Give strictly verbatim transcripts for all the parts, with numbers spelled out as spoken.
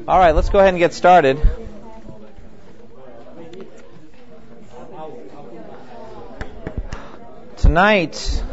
All right, let's go ahead and get started. Tonight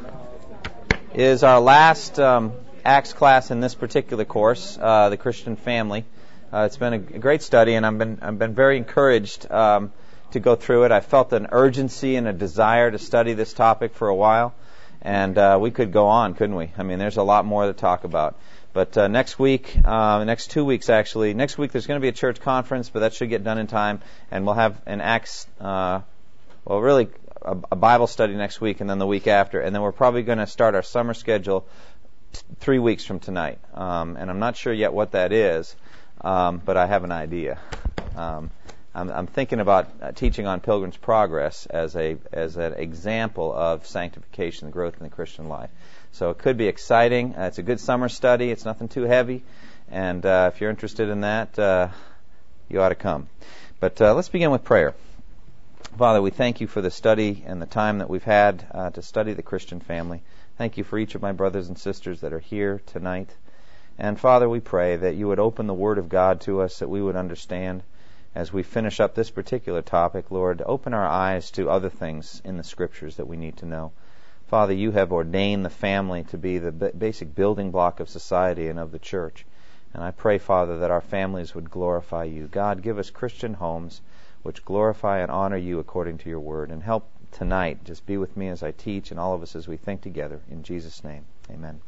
is our last um, Acts class in this particular course, uh, the Christian family. Uh, it's been a great study, and I've been I've been very encouraged um, to go through it. I felt an urgency and a desire to study this topic for a while, and uh, we could go on, couldn't we? I mean, there's a lot more to talk about. But uh, next week, uh, next two weeks actually, next week there's going to be a church conference, but that should get done in time, and we'll have an Acts, uh, well, really a, a Bible study next week, and then the week after, and then we're probably going to start our summer schedule t- three weeks from tonight, um, and I'm not sure yet what that is, um, but I have an idea. Um, I'm, I'm thinking about uh, teaching on Pilgrim's Progress as a as an example of sanctification, growth in the Christian life. So it could be exciting. Uh, it's a good summer study. It's nothing too heavy. And uh, if you're interested in that, uh, you ought to come. But uh, let's begin with prayer. Father, we thank you for the study and the time that we've had uh, to study the Christian family. Thank you for each of my brothers and sisters that are here tonight. And Father, we pray that you would open the Word of God to us, that we would understand as we finish up this particular topic. Lord, open our eyes to other things in the Scriptures that we need to know. Father, you have ordained the family to be the basic building block of society and of the church. And I pray, Father, that our families would glorify you. God, give us Christian homes which glorify and honor you according to your word. And help tonight, just be with me as I teach and all of us as we think together. In Jesus' name, amen.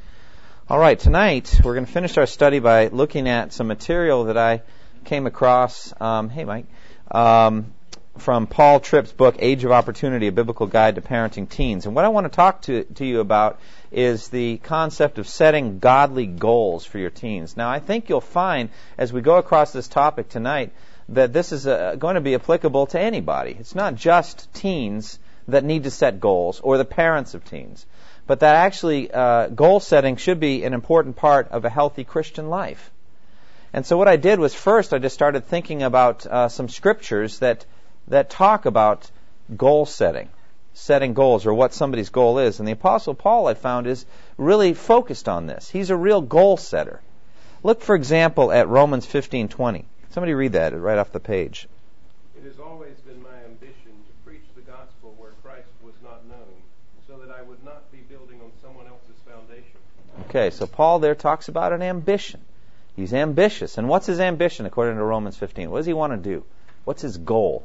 All right, tonight we're going to finish our study by looking at some material that I came across. Um, hey, Mike. Um, from Paul Tripp's book, Age of Opportunity, A Biblical Guide to Parenting Teens. And what I want to talk to, to you about is the concept of setting godly goals for your teens. Now, I think you'll find, as we go across this topic tonight, that this is uh, going to be applicable to anybody. It's not just teens that need to set goals, or the parents of teens, but that actually uh, goal setting should be an important part of a healthy Christian life. And so what I did was, first I just started thinking about uh, some scriptures that that talk about goal setting, setting goals, or what somebody's goal is. And the Apostle Paul, I found, is really focused on this. He's a real goal setter. Look, for example, at Romans fifteen twenty. Somebody read that right off the page. It has always been my ambition to preach the gospel where Christ was not known, so that I would not be building on someone else's foundation. Okay, so Paul there talks about an ambition. He's ambitious. And what's his ambition according to Romans fifteen? What does he want to do? What's his goal?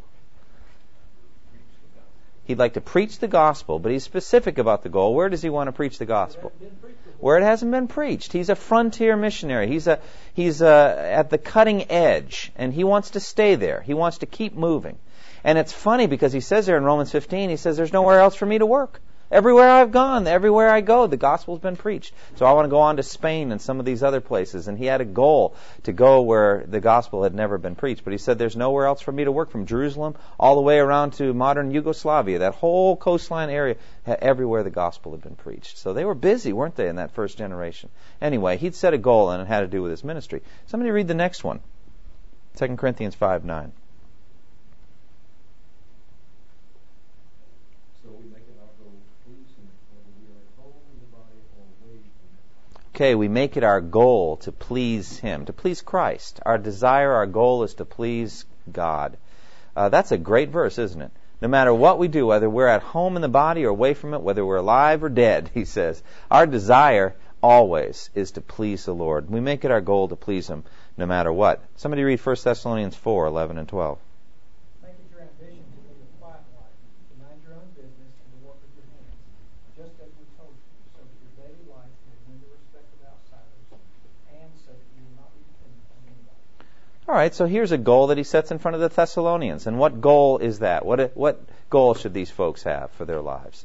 He'd like to preach the gospel, but he's specific about the goal. Where does he want to preach the gospel? Where it hasn't been preached. He's a frontier missionary. He's a he's a, at the cutting edge, and he wants to stay there. He wants to keep moving. And it's funny because he says there in Romans fifteen, he says, there's nowhere else for me to work. Everywhere I've gone, everywhere I go, the gospel's been preached. So I want to go on to Spain and some of these other places. And he had a goal to go where the gospel had never been preached. But he said, there's nowhere else for me to work, from Jerusalem all the way around to modern Yugoslavia. That whole coastline area, everywhere the gospel had been preached. So they were busy, weren't they, in that first generation? Anyway, he'd set a goal, and it had to do with his ministry. Somebody read the next one. Second Corinthians five nine. Okay, we make it our goal to please Him, to please Christ. Our desire, our goal is to please God. Uh, that's a great verse, isn't it? No matter what we do, whether we're at home in the body or away from it, whether we're alive or dead, he says, our desire always is to please the Lord. We make it our goal to please Him no matter what. Somebody read First Thessalonians four eleven and twelve. Make it your ambition to live a quiet life, to mind your own business and to work with your hands, just as we told you, so that your daily life may win the respect of outsiders, and so that you will not be dependent on anybody. All right, so here's a goal that he sets in front of the Thessalonians. And what goal is that? What what goal should these folks have for their lives?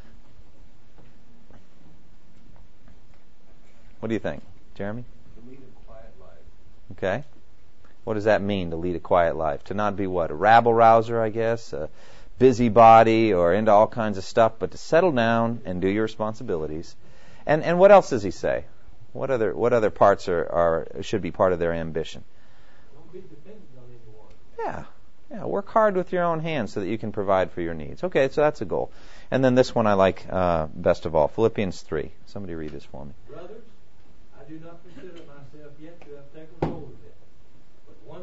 What do you think, Jeremy? To lead a quiet life. Okay. What does that mean, to lead a quiet life? To not be what? A rabble-rouser, I guess? A busybody or into all kinds of stuff, but to settle down and do your responsibilities. And and what else does he say? What other what other parts are, are should be part of their ambition? Don't be dependent on anyone. Yeah. Yeah, work hard with your own hands so that you can provide for your needs. Okay, so that's a goal. And then this one I like uh, best of all, Philippians three. Somebody read this for me. Brothers, I do not consider myself yet to have taken hold of it,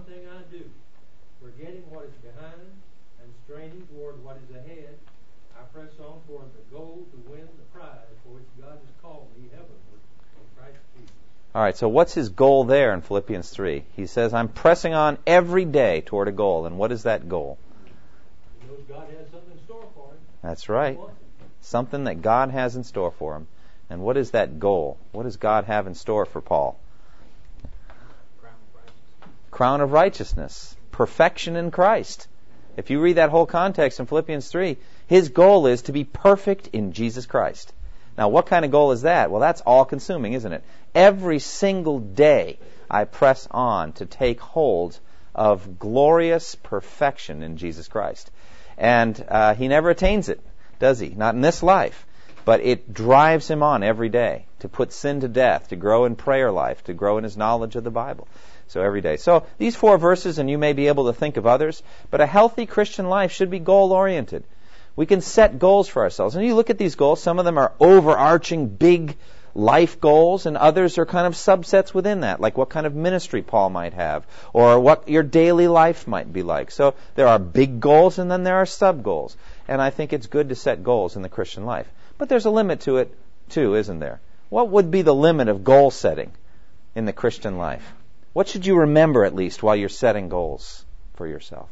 thing I do, forgetting what is behind and straining toward what is ahead, I press on toward the goal to win the prize for which God has called me heavenward in Christ Jesus. All right, so what's his goal there in Philippians three? He says, I'm pressing on every day toward a goal. And what is that goal? He knows God has something in store for him. That's right. Something that God has in store for him. And what is that goal? What does God have in store for Paul? Crown of righteousness. Crown of righteousness. Perfection in Christ. If you read that whole context in Philippians three, his goal is to be perfect in Jesus Christ. Now, what kind of goal is that? Well, that's all-consuming, isn't it? Every single day I press on to take hold of glorious perfection in Jesus Christ. And uh, he never attains it, does he? Not in this life. But it drives him on every day to put sin to death, to grow in prayer life, to grow in his knowledge of the Bible. So every day. So these four verses, and you may be able to think of others, but a healthy Christian life should be goal-oriented. We can set goals for ourselves. And you look at these goals, some of them are overarching, big life goals, and others are kind of subsets within that, like what kind of ministry Paul might have, or what your daily life might be like. So there are big goals, and then there are sub-goals. And I think it's good to set goals in the Christian life. But there's a limit to it, too, isn't there? What would be the limit of goal setting in the Christian life? What should you remember, at least, while you're setting goals for yourself?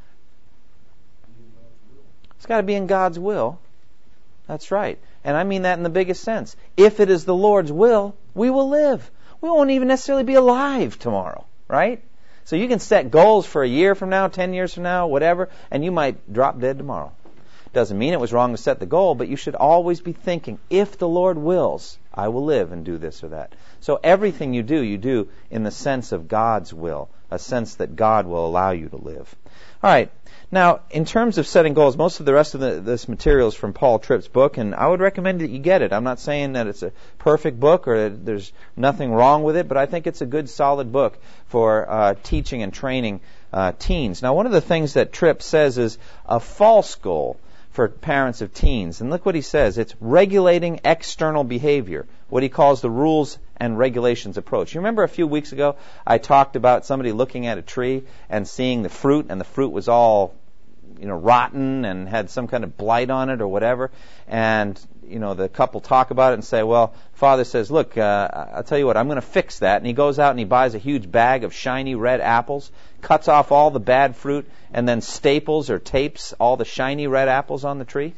It's got to be in God's will. That's right. And I mean that in the biggest sense. If it is the Lord's will, we will live. We won't even necessarily be alive tomorrow, right? So you can set goals for a year from now, ten years from now, whatever, and you might drop dead tomorrow. Doesn't mean it was wrong to set the goal, but you should always be thinking, if the Lord wills, I will live and do this or that. So everything you do, you do in the sense of God's will, a sense that God will allow you to live. All right. Now, in terms of setting goals, most of the rest of the, this material is from Paul Tripp's book, and I would recommend that you get it. I'm not saying that it's a perfect book or that there's nothing wrong with it, but I think it's a good, solid book for uh, teaching and training uh, teens. Now, one of the things that Tripp says is a false goal for parents of teens. And look what he says. It's regulating external behavior, what he calls the rules and regulations approach. You remember a few weeks ago I talked about somebody looking at a tree and seeing the fruit, and the fruit was all, you know, rotten and had some kind of blight on it or whatever. And, you know, the couple talk about it and say, well, father says, look, uh, I'll tell you what, I'm going to fix that. And he goes out and he buys a huge bag of shiny red apples, cuts off all the bad fruit, and then staples or tapes all the shiny red apples on the tree.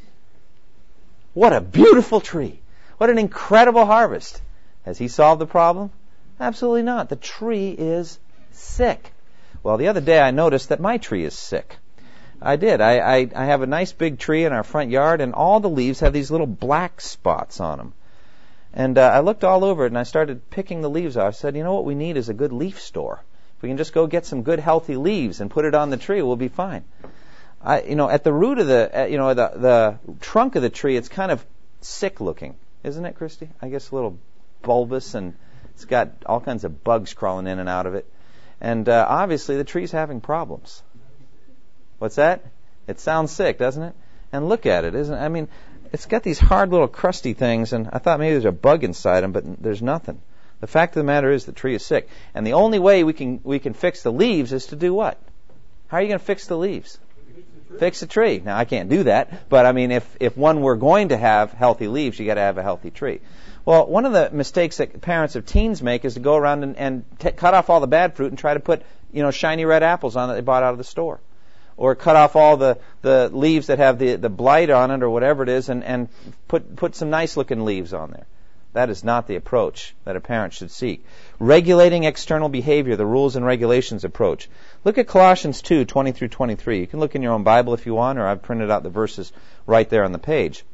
What a beautiful tree. What an incredible harvest. Has he solved the problem? Absolutely not. The tree is sick. Well, the other day I noticed that my tree is sick. I did. I, I, I have a nice big tree in our front yard, and all the leaves have these little black spots on them. And uh, I looked all over it, and I started picking the leaves off. I said, you know what we need is a good leaf store. If we can just go get some good, healthy leaves and put it on the tree, we'll be fine. I, you know, at the root of the, uh, you know, the, the trunk of the tree, it's kind of sick-looking, isn't it, Christy? I guess a little bulbous, and it's got all kinds of bugs crawling in and out of it. And uh, obviously, the tree's having problems. What's that? It sounds sick, doesn't it? And look at it, isn't it? I mean, it's got these hard little crusty things, and I thought maybe there's a bug inside them, but there's nothing. The fact of the matter is the tree is sick. And the only way we can we can fix the leaves is to do what? How are you going to fix the leaves? Fix the tree. Now, I can't do that, but I mean, if, if one were going to have healthy leaves, you got to have a healthy tree. Well, one of the mistakes that parents of teens make is to go around and, and t- cut off all the bad fruit and try to put, you know, shiny red apples on that they bought out of the store. Or cut off all the, the leaves that have the, the blight on it or whatever it is and, and put, put some nice-looking leaves on there. That is not the approach that a parent should seek. Regulating external behavior, the rules and regulations approach. Look at Colossians two, twenty through twenty-three. You can look in your own Bible if you want, or I've printed out the verses right there on the page.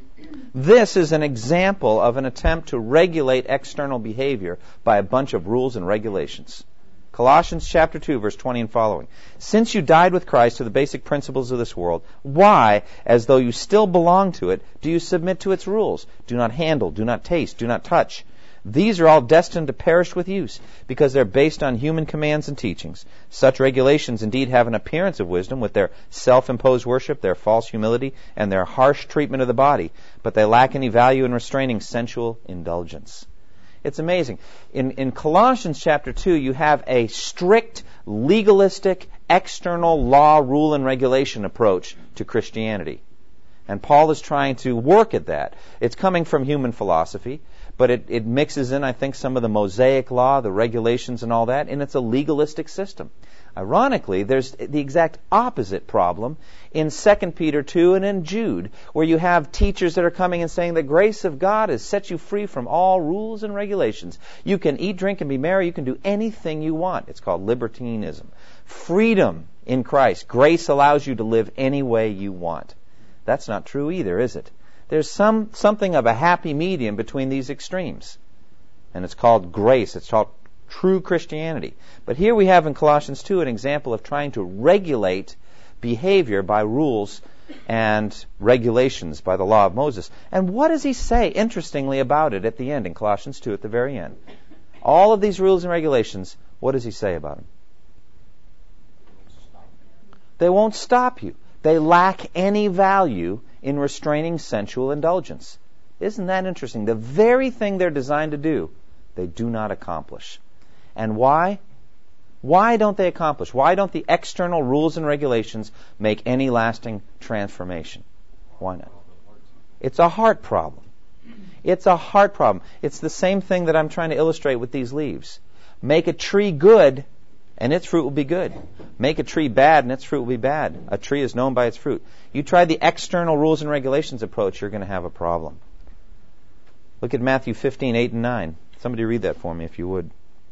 This is an example of an attempt to regulate external behavior by a bunch of rules and regulations. Colossians chapter two, verse twenty and following. Since you died with Christ to the basic principles of this world, why, as though you still belong to it, do you submit to its rules? Do not handle, do not taste, do not touch. These are all destined to perish with use, because they're based on human commands and teachings. Such regulations indeed have an appearance of wisdom with their self-imposed worship, their false humility, and their harsh treatment of the body, but they lack any value in restraining sensual indulgence. It's amazing. In, in Colossians chapter two, you have a strict, legalistic, external law, rule, and regulation approach to Christianity. And Paul is trying to work at that. It's coming from human philosophy, but it, it mixes in, I think, some of the Mosaic law, the regulations and all that, and it's a legalistic system. Ironically, there's the exact opposite problem in Second Peter two and in Jude, where you have teachers that are coming and saying the grace of God has set you free from all rules and regulations. You can eat, drink, and be merry. You can do anything you want. It's called libertinism. Freedom in Christ. Grace allows you to live any way you want. That's not true either, is it? There's some something of a happy medium between these extremes. And it's called grace. It's called true Christianity. But here we have in Colossians two an example of trying to regulate behavior by rules and regulations by the law of Moses. And what does he say, interestingly, about it at the end in Colossians two, at the very end? All of these rules and regulations, what does he say about them? They won't stop you. They lack any value in restraining sensual indulgence. Isn't that interesting? The very thing they're designed to do, they do not accomplish. And why? Why don't they accomplish? Why don't the external rules and regulations make any lasting transformation? Why not? It's a heart problem. It's a heart problem. It's the same thing that I'm trying to illustrate with these leaves. Make a tree good, and its fruit will be good. Make a tree bad, and its fruit will be bad. A tree is known by its fruit. You try the external rules and regulations approach, you're going to have a problem. Look at Matthew fifteen, eight and nine. Somebody read that for me, if you would.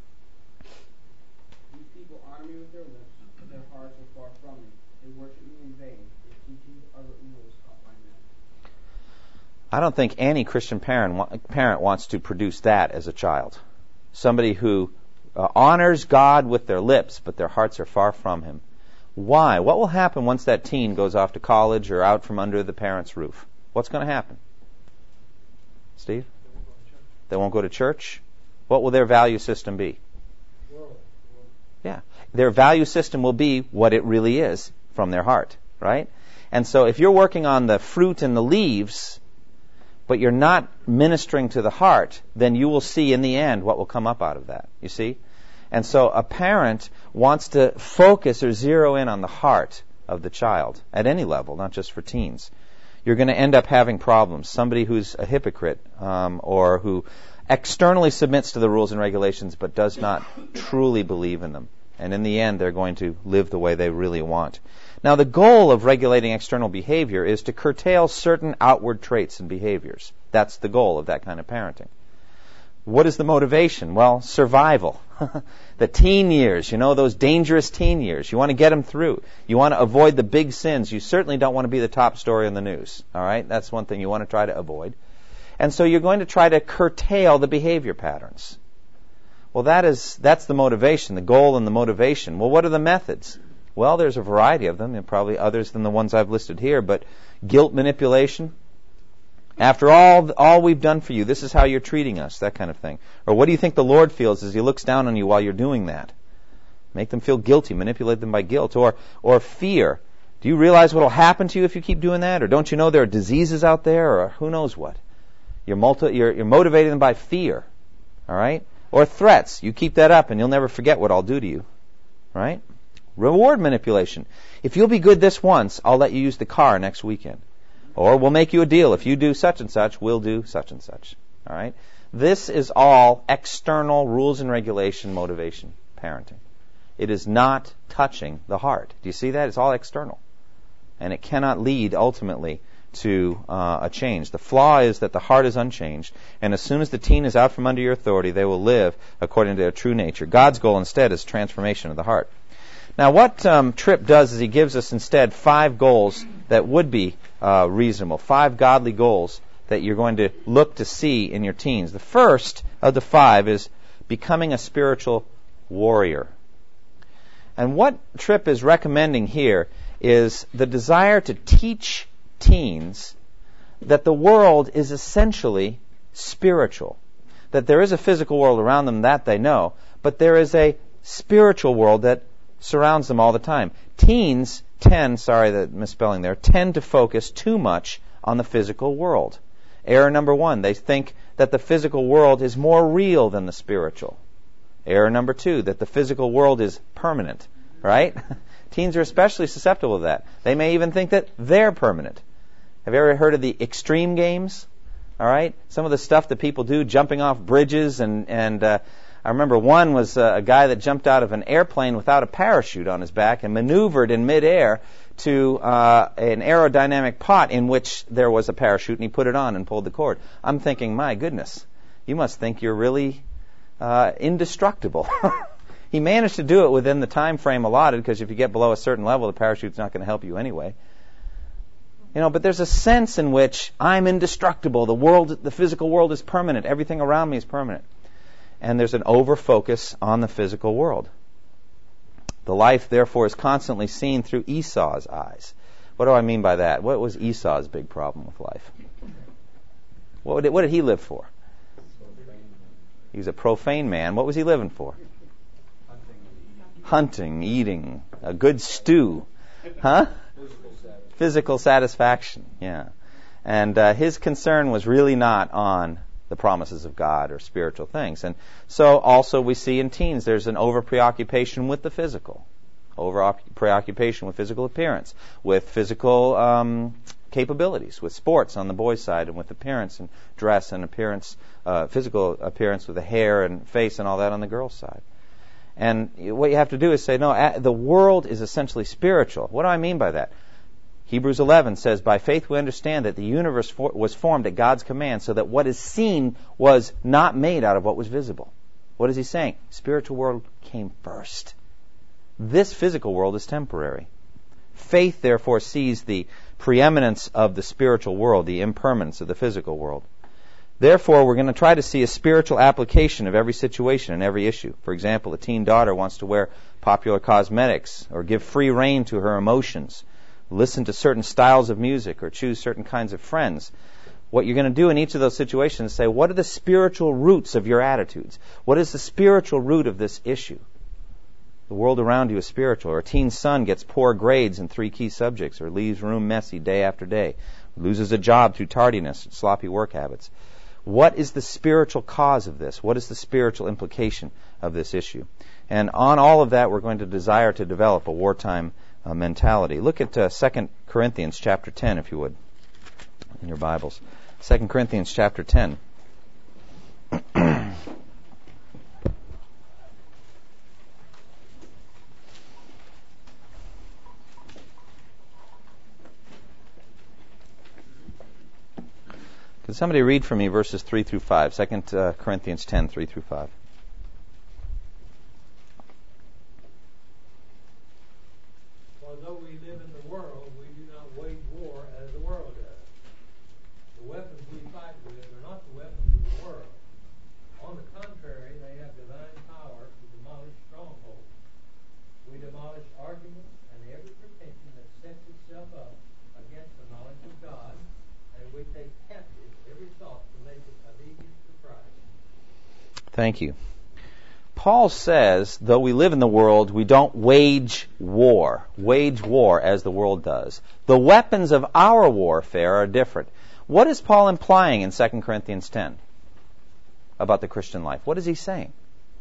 These people honor me with their lips, but their hearts are far from me. They worship me in vain. They teach other rules taught by men. I don't think any Christian parent parent wants to produce that as a child. Somebody who uh, honors God with their lips, but their hearts are far from Him. Why? What will happen once that teen goes off to college or out from under the parents' roof? What's going to happen? Steve? They won't go to church. What will their value system be? Yeah. Their value system will be what it really is from their heart, right? And so if you're working on the fruit and the leaves, but you're not ministering to the heart, then you will see in the end what will come up out of that, you see? And so a parent wants to focus or zero in on the heart of the child at any level, not just for teens. You're going to end up having problems. Somebody who's a hypocrite um, or who externally submits to the rules and regulations but does not truly believe in them. And in the end, they're going to live the way they really want. Now, the goal of regulating external behavior is to curtail certain outward traits and behaviors. That's the goal of that kind of parenting. What is the motivation? Well, survival. The teen years, you know, those dangerous teen years. You want to get them through. You want to avoid the big sins. You certainly don't want to be the top story in the news. All right? That's one thing you want to try to avoid. And so you're going to try to curtail the behavior patterns. Well, that is, that's the motivation, the goal and the motivation. Well, what are the methods? Well, there's a variety of them, and probably others than the ones I've listed here, but guilt manipulation. After all, all we've done for you, this is how you're treating us, that kind of thing. Or what do you think the Lord feels as He looks down on you while you're doing that? Make them feel guilty, manipulate them by guilt. Or, or fear. Do you realize what will happen to you if you keep doing that? Or don't you know there are diseases out there? Or who knows what? You're, multi- you're, you're motivating them by fear. All right? Or threats. You keep that up and you'll never forget what I'll do to you. Right? Reward manipulation. If you'll be good this once, I'll let you use the car next weekend. Or we'll make you a deal. If you do such and such, we'll do such and such. All right? This is all external rules and regulation motivation parenting. It is not touching the heart. Do you see that? It's all external. And it cannot lead ultimately to uh, a change. The flaw is that the heart is unchanged, and as soon as the teen is out from under your authority, they will live according to their true nature. God's goal instead is transformation of the heart. Now, what um, Tripp does is he gives us instead five goals that would be uh, reasonable, five godly goals that you're going to look to see in your teens. The first of the five is becoming a spiritual warrior. And what Tripp is recommending here is the desire to teach teens that the world is essentially spiritual, that there is a physical world around them that they know, but there is a spiritual world that surrounds them all the time. Teens tend, sorry that misspelling there, tend to focus too much on the physical world. Error number one, they think that the physical world is more real than the spiritual. Error number two, that the physical world is permanent, right? Teens are especially susceptible to that. They may even think that they're permanent. Have you ever heard of the extreme games? All right? Some of the stuff that people do, jumping off bridges, and, and uh, I remember one was uh, a guy that jumped out of an airplane without a parachute on his back and maneuvered in midair to uh, an aerodynamic pot in which there was a parachute, and he put it on and pulled the cord. I'm thinking, my goodness, you must think you're really uh, indestructible. He managed to do it within the time frame allotted, because if you get below a certain level, the parachute's not going to help you anyway. You know, but there's a sense in which I'm indestructible. The world, the physical world is permanent. Everything around me is permanent. And there's an over-focus on the physical world. The life, therefore, is constantly seen through Esau's eyes. What do I mean by that? What was Esau's big problem with life? What did, what did he live for? He was a profane man. What was he living for? Hunting, eating, a good stew. Huh? Physical satisfaction, yeah. And uh, his concern was really not on the promises of God or spiritual things. And so also we see in teens there's an over-preoccupation with the physical, over-preoccupation with physical appearance, with physical um, capabilities, with sports on the boys' side, and with appearance and dress and appearance, uh, physical appearance with the hair and face and all that on the girls' side. And what you have to do is say, no, the world is essentially spiritual. What do I mean by that? Hebrews eleven says, by faith we understand that the universe for, was formed at God's command, so that what is seen was not made out of what was visible. What is he saying? Spiritual world came first. This physical world is temporary. Faith, therefore, sees the preeminence of the spiritual world, the impermanence of the physical world. Therefore, we're going to try to see a spiritual application of every situation and every issue. For example, a teen daughter wants to wear popular cosmetics or give free rein to her emotions, listen to certain styles of music, or choose certain kinds of friends. What you're going to do in each of those situations is say, what are the spiritual roots of your attitudes? What is the spiritual root of this issue? The world around you is spiritual. Or a teen son gets poor grades in three key subjects, or leaves room messy day after day, loses a job through tardiness and sloppy work habits. What is the spiritual cause of this? What is the spiritual implication of this issue? And on all of that, we're going to desire to develop a wartime uh, mentality. Look at uh, Second Corinthians chapter ten, if you would, in your Bibles. Second Corinthians chapter ten. Can somebody read for me verses three through five? Second uh, Corinthians ten, three through five. For though we live in the world, we do not wage war as the world does. The weapons we fight with are not the weapons of the world. On the contrary, they have divine power to demolish strongholds. We demolish arguments and every pretension that sets itself up against the knowledge of God, and we take captive every thought to make it obedient to Christ. Thank you. Paul says, though we live in the world, we don't wage war. Wage war as the world does. The weapons of our warfare are different. What is Paul implying in Second Corinthians ten about the Christian life? What is he saying?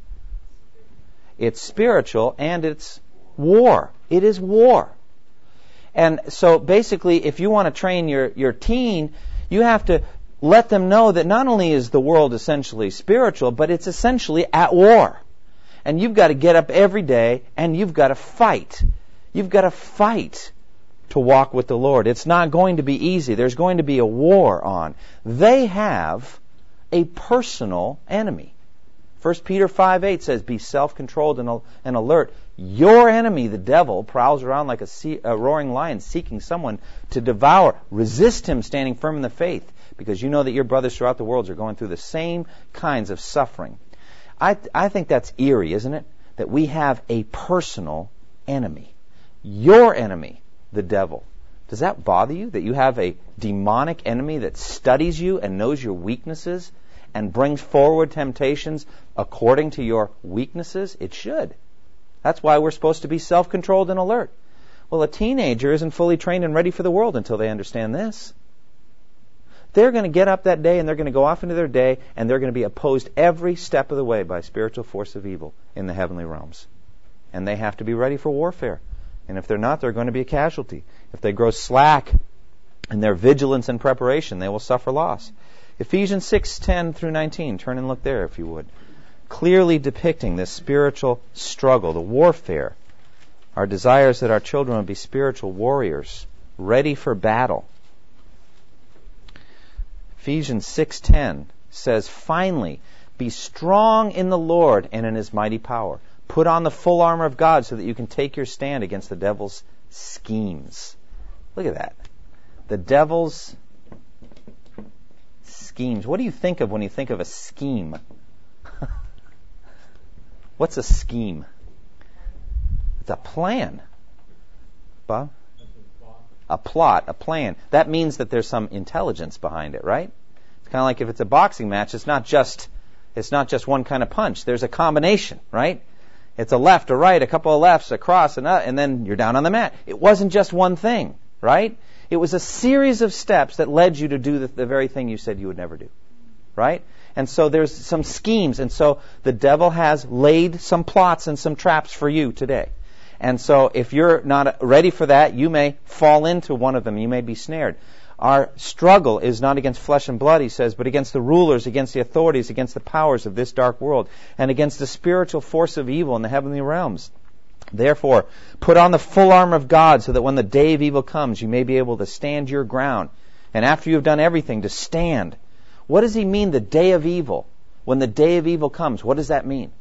It's spiritual and it's war. It is war. And so basically, if you want to train your, your teen, you have to let them know that not only is the world essentially spiritual, but it's essentially at war. And you've got to get up every day and you've got to fight. You've got to fight to walk with the Lord. It's not going to be easy. There's going to be a war on. They have a personal enemy. First Peter five eight says, be self-controlled and, and alert. Your enemy, the devil, prowls around like a, sea, a roaring lion seeking someone to devour. Resist him, standing firm in the faith, because you know that your brothers throughout the world are going through the same kinds of suffering. I, I think that's eerie, isn't it? That we have a personal enemy. Your enemy, the devil. Does that bother you? That you have a demonic enemy that studies you and knows your weaknesses and brings forward temptations according to your weaknesses? It should. That's why we're supposed to be self-controlled and alert. Well, a teenager isn't fully trained and ready for the world until they understand this. They're going to get up that day and they're going to go off into their day and they're going to be opposed every step of the way by a spiritual force of evil in the heavenly realms. And they have to be ready for warfare. And if they're not, they're going to be a casualty. If they grow slack in their vigilance and preparation, they will suffer loss. Ephesians six ten through nineteen. Turn and look there if you would. Clearly depicting this spiritual struggle, the warfare. Our desire is that our children will be spiritual warriors, ready for battle. Ephesians six ten says, finally, be strong in the Lord and in His mighty power. Put on the full armor of God so that you can take your stand against the devil's schemes. Look at that. The devil's schemes. What do you think of when you think of a scheme? What's a scheme? It's a plan. Bob? A plot, a plan. That means that there's some intelligence behind it, right? It's kind of like if it's a boxing match, it's not just it's not just one kind of punch. There's a combination, right? It's a left, a right, a couple of lefts, a cross, and, uh, and then you're down on the mat. It wasn't just one thing, right? It was a series of steps that led you to do the, the very thing you said you would never do, right? And so there's some schemes, and so the devil has laid some plots and some traps for you today. And so if you're not ready for that, you may fall into one of them. You may be snared. Our struggle is not against flesh and blood, he says, but against the rulers, against the authorities, against the powers of this dark world, and against the spiritual force of evil in the heavenly realms. Therefore, put on the full armor of God so that when the day of evil comes, you may be able to stand your ground. And after you've done everything, to stand. What does he mean, the day of evil? When the day of evil comes, what does that mean?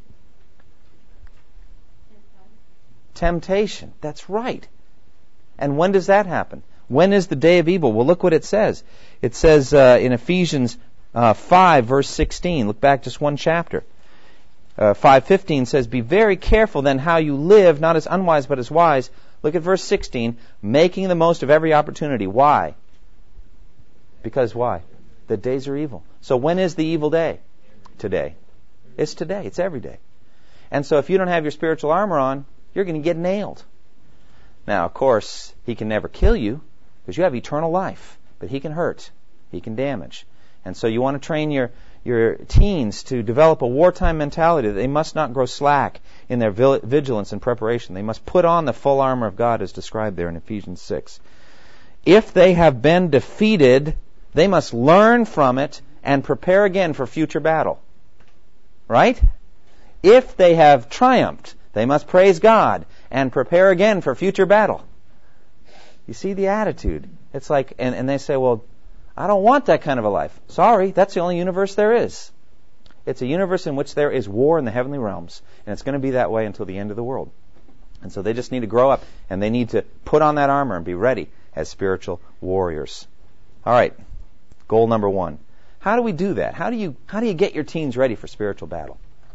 Temptation. That's right. And when does that happen? When is the day of evil? Well, look what it says. It says uh, in Ephesians uh, five, verse sixteen. Look back just one chapter. Uh, five fifteen says, be very careful then how you live, not as unwise but as wise. Look at verse sixteen. Making the most of every opportunity. Why? Because why? The days are evil. So when is the evil day? Today. It's today. It's every day. And so if you don't have your spiritual armor on, you're going to get nailed. Now, of course, he can never kill you because you have eternal life. But he can hurt. He can damage. And so you want to train your, your teens to develop a wartime mentality that they must not grow slack in their vigilance and preparation. They must put on the full armor of God as described there in Ephesians six. If they have been defeated, they must learn from it and prepare again for future battle. Right? If they have triumphed, they must praise God and prepare again for future battle. You see the attitude. It's like, and, and they say, well, I don't want that kind of a life. Sorry, that's the only universe there is. It's a universe in which there is war in the heavenly realms, and it's going to be that way until the end of the world. And so they just need to grow up, and they need to put on that armor and be ready as spiritual warriors. All right, goal number one. How do we do that? How do you how do you get your teens ready for spiritual battle?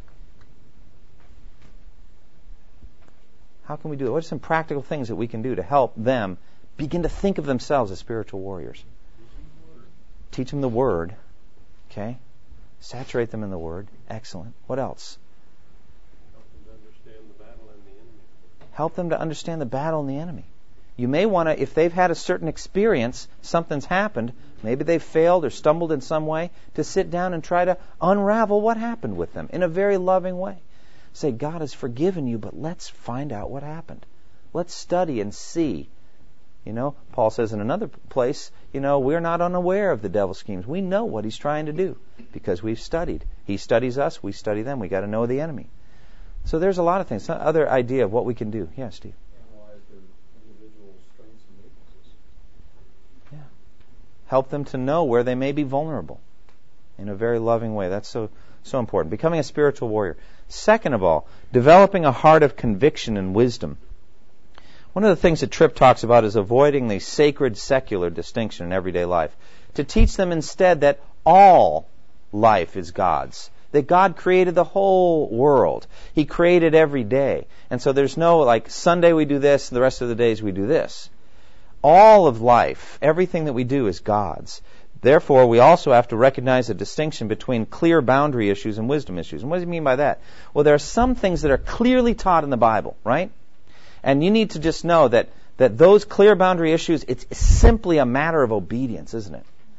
How can we do it? What are some practical things that we can do to help them begin to think of themselves as spiritual warriors? Teach them the Word. Okay? Saturate them in the Word. Excellent. What else? Help them to understand the battle and the enemy. Help them to understand the battle and the enemy. You may want to, if they've had a certain experience, something's happened, maybe they've failed or stumbled in some way, to sit down and try to unravel what happened with them in a very loving way. Say, God has forgiven you, but let's find out what happened. Let's study and see. You know, Paul says in another place, you know, we're not unaware of the devil's schemes. We know what he's trying to do because we've studied. He studies us, we study them. We got to know the enemy. So there's a lot of things. Some other idea of what we can do. Yeah, Steve. Analyze their individual strengths and weaknesses. Yeah. Help them to know where they may be vulnerable in a very loving way. That's so so important. Becoming a spiritual warrior. Second of all, developing a heart of conviction and wisdom. One of the things that Tripp talks about is avoiding the sacred-secular distinction in everyday life. To teach them instead that all life is God's. That God created the whole world. He created every day. And so there's no, like, Sunday we do this, the rest of the days we do this. All of life, everything that we do is God's. Therefore, we also have to recognize a distinction between clear boundary issues and wisdom issues. And what does he mean by that? Well, there are some things that are clearly taught in the Bible, right? And you need to just know that, that those clear boundary issues, it's simply a matter of obedience, isn't it?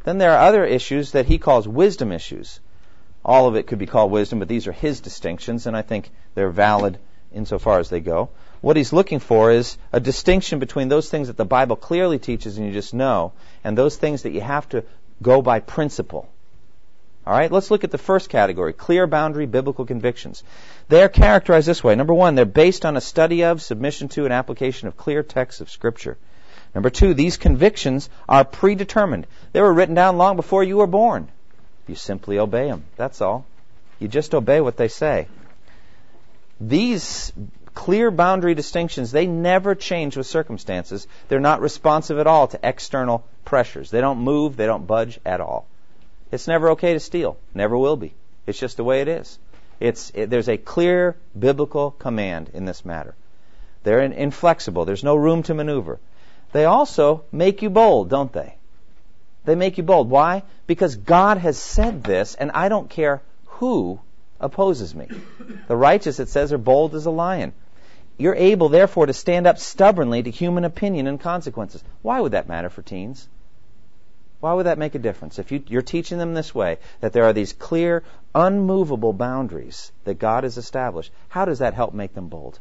Then there are other issues that he calls wisdom issues. All of it could be called wisdom, but these are his distinctions, and I think they're valid insofar as they go. What he's looking for is a distinction between those things that the Bible clearly teaches and you just know, and those things that you have to go by principle. All right, let's look at the first category, clear boundary biblical convictions. They are characterized this way. Number one, they're based on a study of, submission to, and application of clear texts of Scripture. Number two, these convictions are predetermined. They were written down long before you were born. You simply obey them. That's all. You just obey what they say. These clear boundary distinctions, they never change with circumstances. They're not responsive at all to external pressures. They don't move. They don't budge at all. It's never okay to steal. Never will be. It's just the way it is. It's it, there's a clear biblical command in this matter. They're in, inflexible. There's no room to maneuver. They also make you bold, don't they? They make you bold. Why? Because God has said this, and I don't care who opposes me. The righteous, it says, are bold as a lion. You're able, therefore, to stand up stubbornly to human opinion and consequences. Why would that matter for teens? Why would that make a difference? If you, you're teaching them this way, that there are these clear, unmovable boundaries that God has established, how does that help make them bold?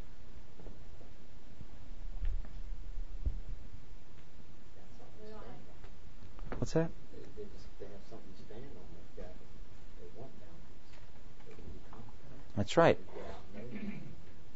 What's that? They, they just they have something to stand on. They've got, they want boundaries. They can be confident. That's right. They go out and know them.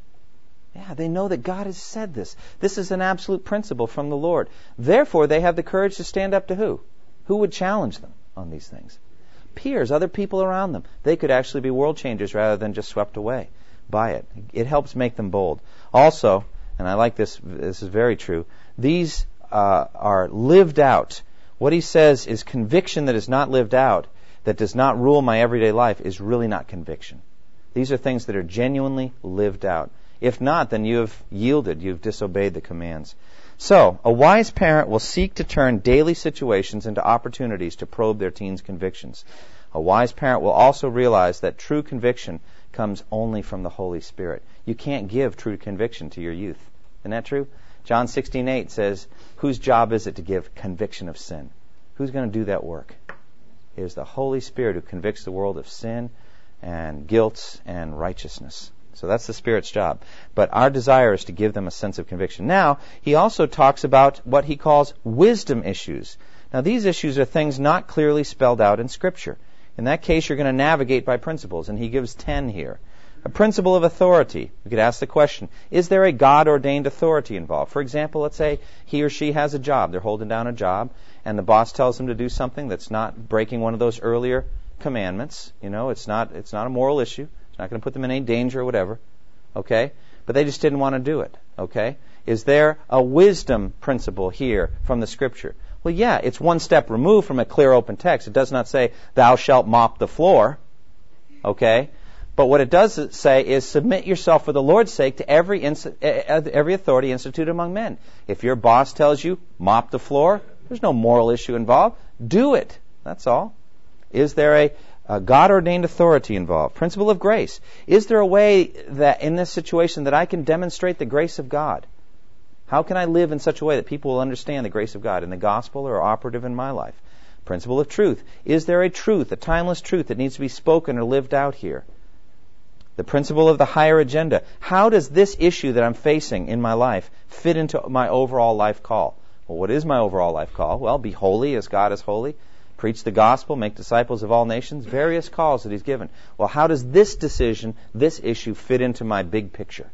Yeah, they know that God has said this. This is an absolute principle from the Lord. Therefore, they have the courage to stand up to who? Who would challenge them on these things? Peers, other people around them. They could actually be world changers rather than just swept away by it. It helps make them bold. Also, and I like this, this is very true, these uh, are lived out. What he says is conviction that is not lived out, that does not rule my everyday life, is really not conviction. These are things that are genuinely lived out. If not, then you have yielded, you've disobeyed the commands. So, a wise parent will seek to turn daily situations into opportunities to probe their teens' convictions. A wise parent will also realize that true conviction comes only from the Holy Spirit. You can't give true conviction to your youth. Isn't that true? John sixteen eight says, whose job is it to give conviction of sin? Who's going to do that work? It is the Holy Spirit who convicts the world of sin and guilt and righteousness. So that's the Spirit's job. But our desire is to give them a sense of conviction. Now, he also talks about what he calls wisdom issues. Now, these issues are things not clearly spelled out in Scripture. In that case, you're going to navigate by principles, and he gives ten here. A principle of authority. We could ask the question, is there a God-ordained authority involved? For example, let's say he or she has a job. They're holding down a job, and the boss tells them to do something that's not breaking one of those earlier commandments. You know, it's not it's not a moral issue. It's not going to put them in any danger or whatever. Okay? But they just didn't want to do it. Okay? Is there a wisdom principle here from the Scripture? Well, yeah, it's one step removed from a clear open text. It does not say, thou shalt mop the floor. Okay? But what it does say is submit yourself for the Lord's sake to every ins- every authority instituted among men. If your boss tells you, mop the floor, there's no moral issue involved. Do it. That's all. Is there a, a God-ordained authority involved? Principle of grace. Is there a way that in this situation that I can demonstrate the grace of God? How can I live in such a way that people will understand the grace of God in the gospel or operative in my life? Principle of truth. Is there a truth, a timeless truth that needs to be spoken or lived out here? The principle of the higher agenda. How does this issue that I'm facing in my life fit into my overall life call? Well, what is my overall life call? Well, be holy as God is holy. Preach the gospel, make disciples of all nations. Various calls that he's given. Well, how does this decision, this issue, fit into my big picture?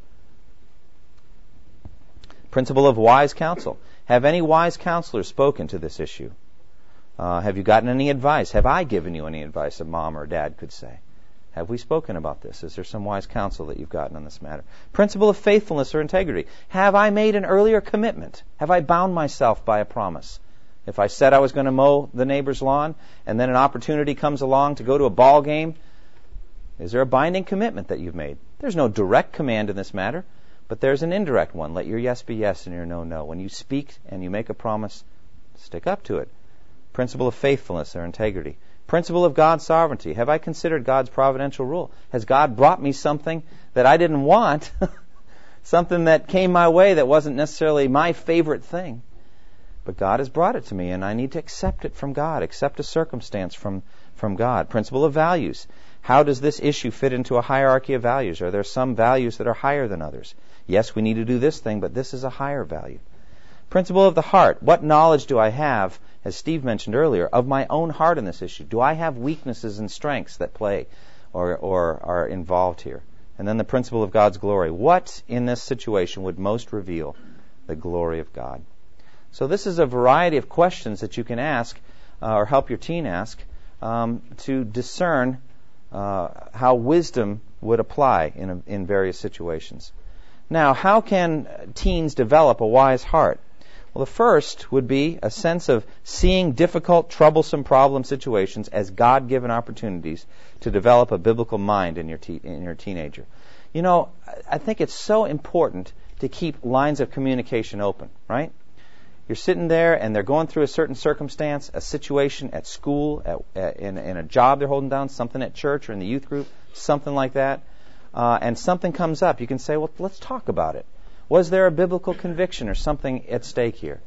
Principle of wise counsel. Have any wise counselors spoken to this issue? Uh, have you gotten any advice? Have I given you any advice, a mom or a dad could say? Have we spoken about this? Is there some wise counsel that you've gotten on this matter? Principle of faithfulness or integrity. Have I made an earlier commitment? Have I bound myself by a promise? If I said I was going to mow the neighbor's lawn and then an opportunity comes along to go to a ball game, is there a binding commitment that you've made? There's no direct command in this matter, but there's an indirect one. Let your yes be yes and your no, no. When you speak and you make a promise, stick up to it. Principle of faithfulness or integrity. Principle of God's sovereignty. Have I considered God's providential rule? Has God brought me something that I didn't want? Something that came my way that wasn't necessarily my favorite thing? But God has brought it to me, and I need to accept it from God, accept a circumstance from, from God. Principle of values. How does this issue fit into a hierarchy of values? Are there some values that are higher than others? Yes, we need to do this thing, but this is a higher value. Principle of the heart. What knowledge do I have, as Steve mentioned earlier, of my own heart in this issue? Do I have weaknesses and strengths that play or, or are involved here? And then the principle of God's glory. What in this situation would most reveal the glory of God? So this is a variety of questions that you can ask uh, or help your teen ask um, to discern uh, how wisdom would apply in, a, in various situations. Now, how can teens develop a wise heart? Well, the first would be a sense of seeing difficult, troublesome problem situations as God-given opportunities to develop a biblical mind in your te- in your teenager. You know, I think it's so important to keep lines of communication open, right? You're sitting there and they're going through a certain circumstance, a situation at school, at, at, in, in a job they're holding down, something at church or in the youth group, something like that, uh, and something comes up. You can say, well, let's talk about it. Was there a biblical conviction or something at stake here?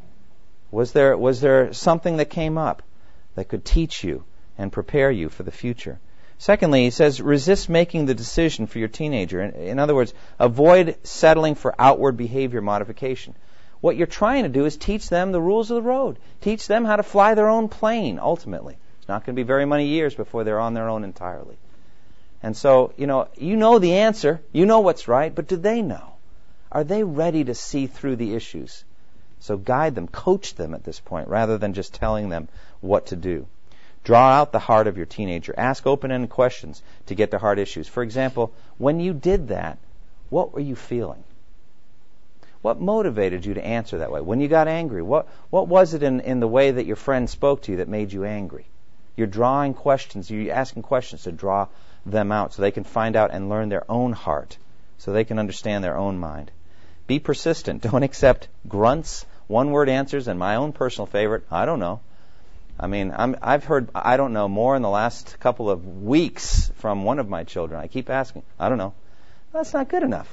Was there was there something that came up that could teach you and prepare you for the future? Secondly, he says, resist making the decision for your teenager. In, in other words, avoid settling for outward behavior modification. What you're trying to do is teach them the rules of the road. Teach them how to fly their own plane, ultimately. It's not going to be very many years before they're on their own entirely. And so, you know, you know the answer. You know what's right, but do they know? Are they ready to see through the issues? So guide them, coach them at this point, rather than just telling them what to do. Draw out the heart of your teenager. Ask open-ended questions to get to hard issues. For example, when you did that, what were you feeling? What motivated you to answer that way? When you got angry, what what was it in, in the way that your friend spoke to you that made you angry? You're drawing questions. You're asking questions to draw them out so they can find out and learn their own heart, so they can understand their own mind. Be persistent. Don't accept grunts, one-word answers, and my own personal favorite, I don't know. I mean, I'm, I've heard I don't know more in the last couple of weeks from one of my children. I keep asking, I don't know. That's not good enough.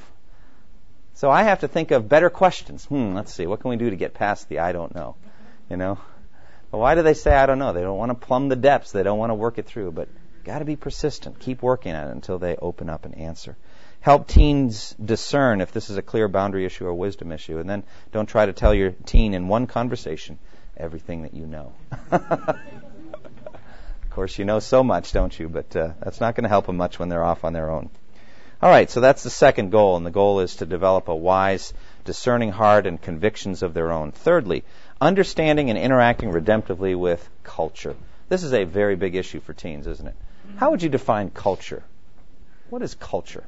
So I have to think of better questions. Hmm, let's see, what can we do to get past the I don't know? You know? Well, why do they say I don't know? They don't want to plumb the depths. They don't want to work it through. But got to be persistent. Keep working at it until they open up and answer. Help teens discern if this is a clear boundary issue or wisdom issue. And then don't try to tell your teen in one conversation everything that you know. Of course, you know so much, don't you? But uh, that's not going to help them much when they're off on their own. All right, so that's the second goal, and the goal is to develop a wise, discerning heart and convictions of their own. Thirdly, understanding and interacting redemptively with culture. This is a very big issue for teens, isn't it? How would you define culture? What is culture?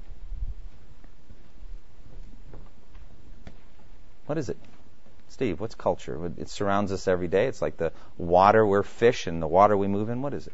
What is it? Steve, what's culture? It surrounds us every day. It's like the water we're fish and the water we move in. What is it?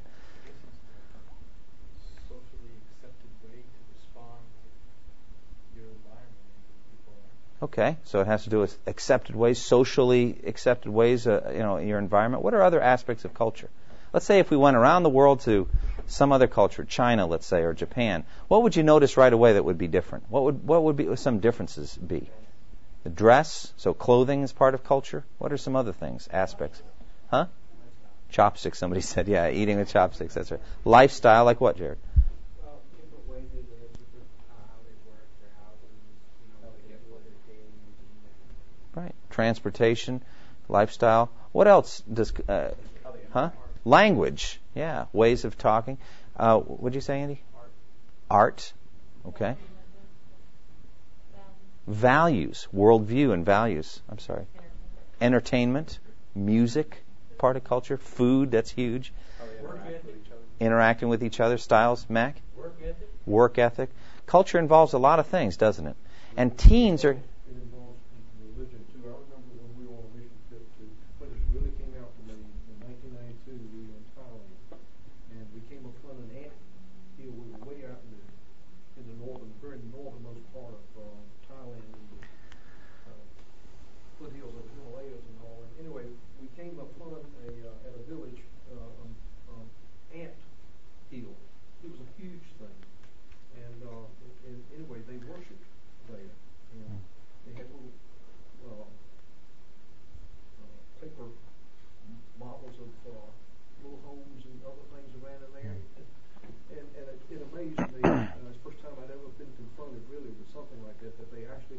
Okay, so it has to do with accepted ways, socially accepted ways, uh, you know, in your environment. What are other aspects of culture? Let's say if we went around the world to some other culture, China, let's say, or Japan, what would you notice right away that would be different? What would what would be some differences be? The dress, so clothing is part of culture. What are some other things, aspects? Huh? Chopsticks, somebody said. Yeah, eating with chopsticks, that's right. Lifestyle, like what, Jared? Well, different ways they live, different uh, how they work, their houses, you know, what they do with their daily routine. Right. Transportation, lifestyle. What else does, uh, huh? Language. Yeah. Ways of talking. Uh, what'd you say, Andy? Art. Art. Okay. Values. Worldview and values. I'm sorry. Entertainment. Music. Part of culture. Food. That's huge. Work ethic. Interacting with each other. Styles. Mac? Work ethic. Work ethic. Culture involves a lot of things, doesn't it? And teens are... It involves religion too. I remember when we were on a mission trip to, when this really came out for me in nineteen ninety-two, we were in Thailand, and we came upon an ant hill. We were way out in the in the northern, very northernmost part of uh, Thailand, in the uh, foothills of the Himalayas and all. And anyway, we came upon a uh, at a village uh, um, um, ant hill. It was a huge thing, and, uh, and anyway, they worshipped there. And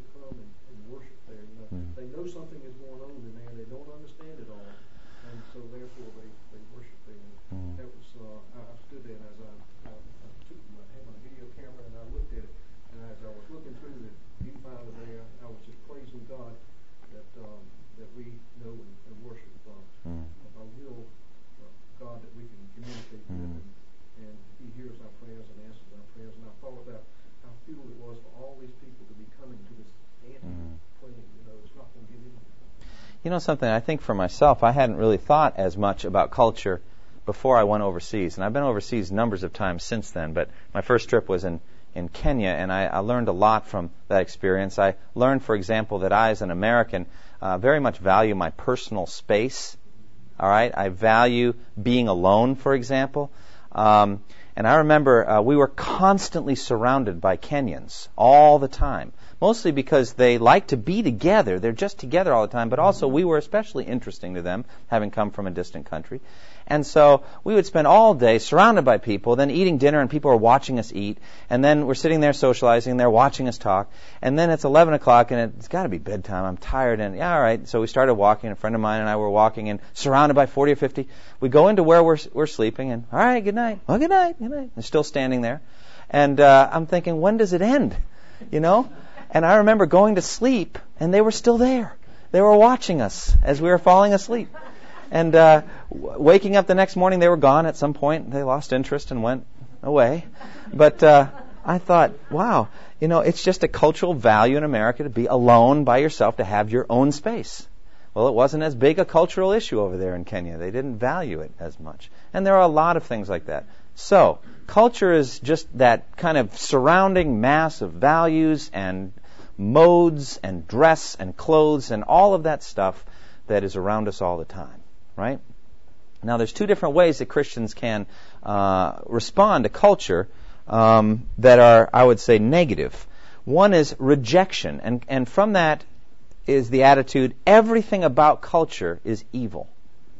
come and, and worship there. You know, Mm. they know something is going on in there. They don't understand it all, and so therefore they, they worship there. Mm. That was uh, I, I stood there, and as I, I, I took my, had my video camera and I looked at it, and as I was looking through the viewfinder there, I was just praising God that um, that we know and, and worship uh, Mm. a real uh, God that we can communicate with, Mm. and, and He hears our prayers and answers our prayers. And I thought about how futile it was for all these people to be coming to this anti-plan. You know, it's not going to get anything. You know something, I think for myself, I hadn't really thought as much about culture before I went overseas. And I've been overseas numbers of times since then, but my first trip was in, in Kenya, and I, I learned a lot from that experience. I learned, for example, that I, as an American, uh, very much value my personal space. All right? I value being alone, for example. Um, and I remember uh, we were constantly surrounded by Kenyans all the time, mostly because they like to be together. They're just together all the time, but also we were especially interesting to them, having come from a distant country. And so we would spend all day surrounded by people, then eating dinner, and people are watching us eat, and then we're sitting there socializing, and they're watching us talk, and then it's eleven o'clock, and it's got to be bedtime. I'm tired, and yeah, all right. So we started walking. A friend of mine and I were walking, and surrounded by forty or fifty. We go into where we're we're sleeping, and all right, good night. Well, good night, good night. They're still standing there, and uh, I'm thinking, when does it end? You know? And I remember going to sleep, and they were still there. They were watching us as we were falling asleep. And uh, w- waking up the next morning, they were gone at some point. They lost interest and went away. But uh, I thought, wow, you know, it's just a cultural value in America to be alone by yourself, to have your own space. Well, it wasn't as big a cultural issue over there in Kenya. They didn't value it as much. And there are a lot of things like that. So, culture is just that kind of surrounding mass of values and modes and dress and clothes and all of that stuff that is around us all the time. Right? Now, there's two different ways that Christians can uh, respond to culture um, that are, I would say, negative. One is rejection, and, and from that is the attitude, everything about culture is evil.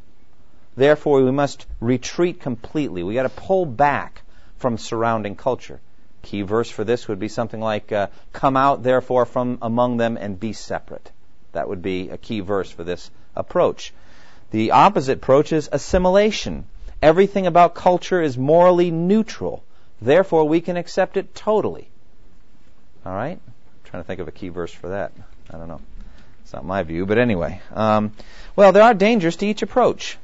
Therefore, we must retreat completely. We got to pull back from surrounding culture. Key verse for this would be something like, uh, "Come out, therefore, from among them and be separate." That would be a key verse for this approach. The opposite approach is assimilation. Everything about culture is morally neutral. Therefore, we can accept it totally. All right? I'm trying to think of a key verse for that. I don't know. It's not my view, but anyway. Um, well, there are dangers to each approach.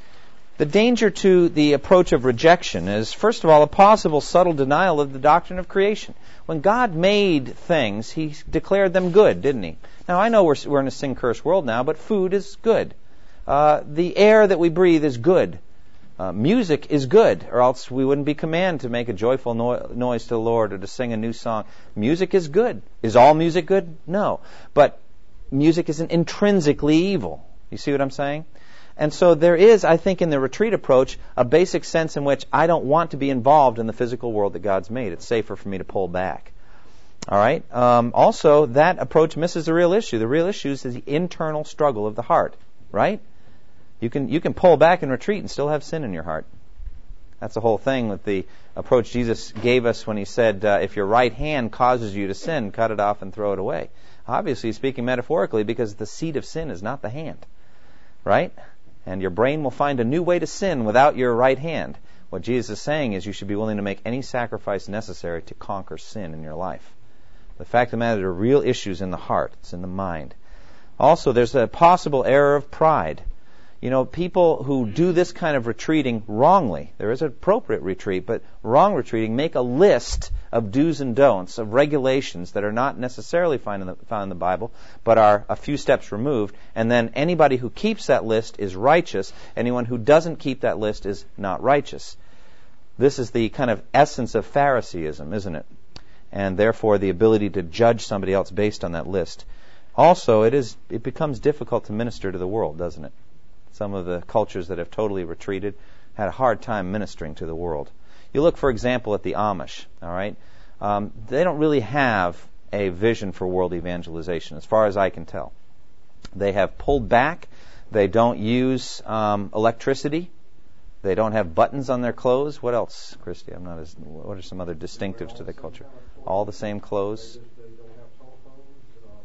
The danger to the approach of rejection is, first of all, a possible subtle denial of the doctrine of creation. When God made things, He declared them good, didn't He? Now, I know we're, we're in a sin-cursed world now, but food is good. Uh, the air that we breathe is good. Uh, music is good, or else we wouldn't be commanded to make a joyful no- noise to the Lord or to sing a new song. Music is good. Is all music good? No. But music isn't intrinsically evil. You see what I'm saying? And so there is, I think, in the retreat approach, a basic sense in which I don't want to be involved in the physical world that God's made. It's safer for me to pull back. All right? Um, also, that approach misses the real issue. The real issue is the internal struggle of the heart. Right? You can you can pull back and retreat and still have sin in your heart. That's the whole thing with the approach Jesus gave us when He said, uh, if your right hand causes you to sin, cut it off and throw it away. Obviously, He's speaking metaphorically, because the seat of sin is not the hand. Right? And your brain will find a new way to sin without your right hand. What Jesus is saying is you should be willing to make any sacrifice necessary to conquer sin in your life. The fact of the matter, there are real issues in the heart. It's in the mind. Also, there's a possible error of pride. You know, people who do this kind of retreating wrongly, there is an appropriate retreat, but wrong retreating, make a list of do's and don'ts, of regulations that are not necessarily found in the, found in the Bible, but are a few steps removed, and then anybody who keeps that list is righteous. Anyone who doesn't keep that list is not righteous. This is the kind of essence of Phariseeism, isn't it? And therefore the ability to judge somebody else based on that list. Also, it is it becomes difficult to minister to the world, doesn't it? Some of the cultures that have totally retreated had a hard time ministering to the world. You look, for example, at the Amish, all right? Um, they don't really have a vision for world evangelization, as far as I can tell. They have pulled back. They don't use um, electricity. They don't have buttons on their clothes. What else, Christy? I'm not as. What are some other distinctives to the culture? All the same clothes. They don't have telephones. Uh,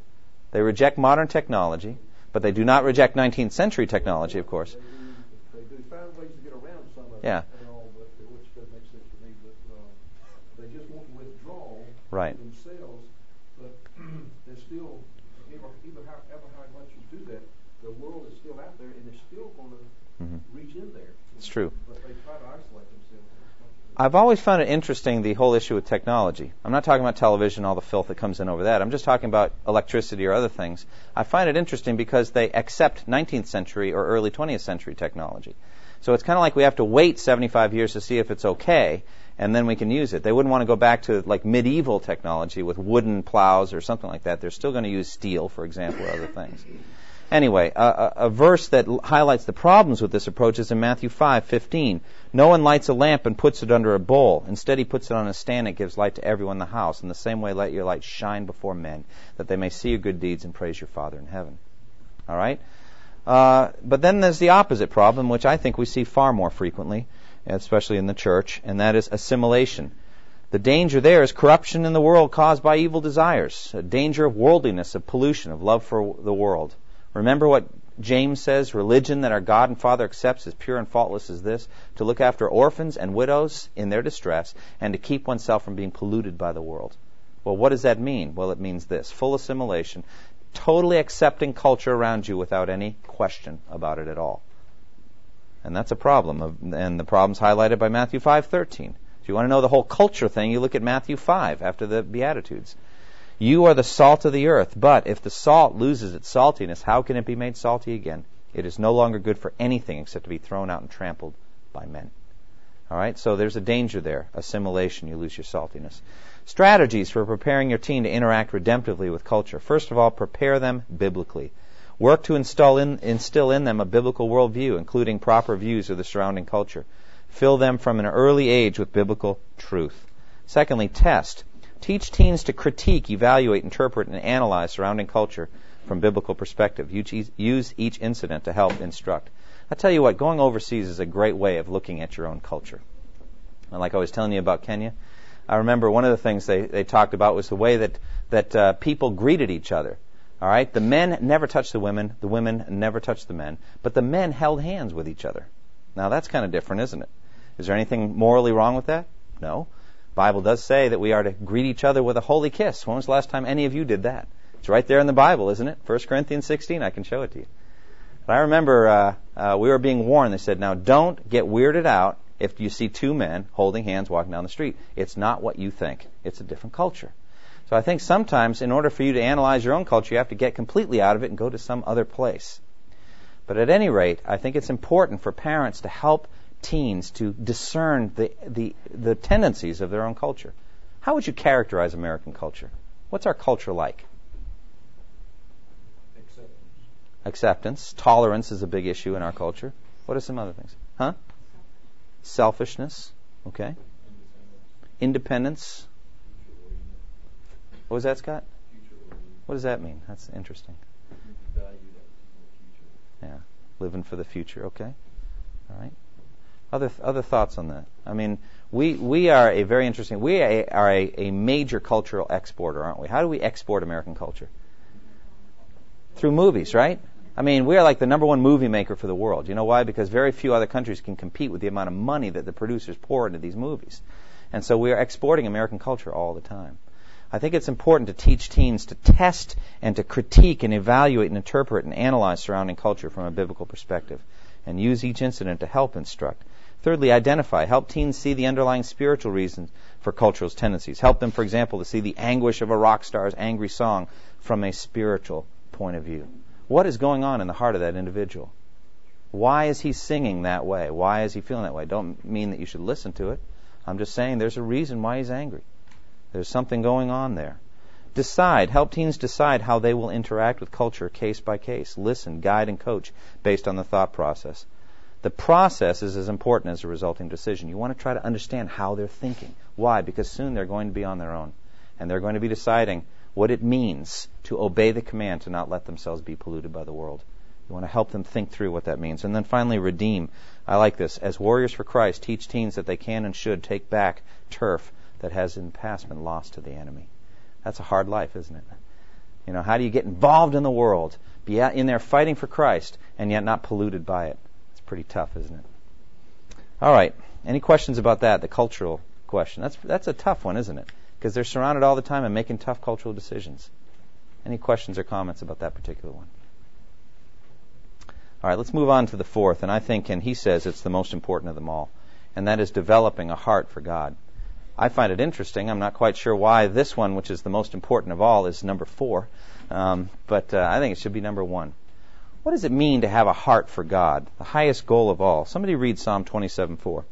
They reject modern technology, but they do not reject nineteenth century technology, of course. They do, they do find ways to get around some of Yeah. it, and all, but, which doesn't make sense to me. But uh, they just want to withdraw Right. themselves. But they're still, even, even however how much you do that, the world is still out there, and they're still going to Mm-hmm. reach in there. It's true. But they try to isolate themselves. I've always found it interesting, the whole issue with technology. I'm not talking about television, all the filth that comes in over that. I'm just talking about electricity or other things. I find it interesting because they accept nineteenth century or early twentieth century technology. So it's kind of like we have to wait seventy-five years to see if it's okay, and then we can use it. They wouldn't want to go back to like medieval technology with wooden plows or something like that. They're still going to use steel, for example, or other things. Anyway, a, a, a verse that l- highlights the problems with this approach is in Matthew five fifteen. No one lights a lamp and puts it under a bowl. Instead, he puts it on a stand and gives light to everyone in the house. In the same way, let your light shine before men, that they may see your good deeds and praise your Father in heaven. All right? Uh, but then there's the opposite problem, which I think we see far more frequently, especially in the church, and that is assimilation. The danger there is corruption in the world caused by evil desires, a danger of worldliness, of pollution, of love for the world. Remember what James says, religion that our God and Father accepts as pure and faultless as this, to look after orphans and widows in their distress, and to keep oneself from being polluted by the world. Well, what does that mean? Well, it means this, full assimilation, totally accepting culture around you without any question about it at all. And that's a problem, and the problem's highlighted by Matthew five thirteen. If you want to know the whole culture thing, you look at Matthew five after the Beatitudes. You are the salt of the earth, but if the salt loses its saltiness, how can it be made salty again? It is no longer good for anything except to be thrown out and trampled by men. All right, so there's a danger there, assimilation, you lose your saltiness. Strategies for preparing your teen to interact redemptively with culture. First of all, prepare them biblically. Work to install in, instill in them a biblical worldview, including proper views of the surrounding culture. Fill them from an early age with biblical truth. Secondly, test. Teach teens to critique, evaluate, interpret, and analyze surrounding culture from biblical perspective. Use each incident to help instruct. I tell you what, going overseas is a great way of looking at your own culture. And like I was telling you about Kenya, I remember one of the things they, they talked about was the way that, that uh, people greeted each other. All right, the men never touched the women, the women never touched the men, but the men held hands with each other. Now that's kind of different, isn't it? Is there anything morally wrong with that? No. Bible does say that we are to greet each other with a holy kiss. When was the last time any of you did that? It's right there in the Bible, isn't it? First Corinthians sixteen, I can show it to you. But I remember uh, uh, we were being warned. They said, now don't get weirded out if you see two men holding hands walking down the street. It's not what you think. It's a different culture. So I think sometimes in order for you to analyze your own culture, you have to get completely out of it and go to some other place. But at any rate, I think it's important for parents to help teens to discern the, the the tendencies of their own culture. How would you characterize American culture? What's our culture like? Acceptance. Acceptance. Tolerance is a big issue in our culture. What are some other things? Huh? Selfishness. Okay. Independence. What was that, Scott? What does that mean? That's interesting. Yeah. Living for the future. Okay. All right. Other other thoughts on that? I mean, we we are a very interesting. We are a, a major cultural exporter, aren't we? How do we export American culture? Through movies, right? I mean, we are like the number one movie maker for the world. You know why? Because very few other countries can compete with the amount of money that the producers pour into these movies, and so we are exporting American culture all the time. I think it's important to teach teens to test and to critique and evaluate and interpret and analyze surrounding culture from a biblical perspective, and use each incident to help instruct. Thirdly, identify. Help teens see the underlying spiritual reasons for cultural tendencies. Help them, for example, to see the anguish of a rock star's angry song from a spiritual point of view. What is going on in the heart of that individual? Why is he singing that way? Why is he feeling that way? Don't mean that you should listen to it. I'm just saying there's a reason why he's angry. There's something going on there. Decide. Help teens decide how they will interact with culture case by case. Listen, guide, and coach based on the thought process. The process is as important as the resulting decision. You want to try to understand how they're thinking. Why? Because soon they're going to be on their own. And they're going to be deciding what it means to obey the command to not let themselves be polluted by the world. You want to help them think through what that means. And then finally, redeem. I like this. As warriors for Christ, teach teens that they can and should take back turf that has in the past been lost to the enemy. That's a hard life, isn't it? You know, how do you get involved in the world, be out in there fighting for Christ, and yet not polluted by it? It's pretty tough, isn't it? All right. Any questions about that, the cultural question? That's that's a tough one, isn't it? Because they're surrounded all the time and making tough cultural decisions. Any questions or comments about that particular one? All right, let's move on to the fourth, and I think, and he says it's the most important of them all, and that is developing a heart for God. I find it interesting. I'm not quite sure why this one, which is the most important of all, is number four, um, but uh, I think it should be number one. What does it mean to have a heart for God, the highest goal of all? Somebody read Psalm twenty-seven four.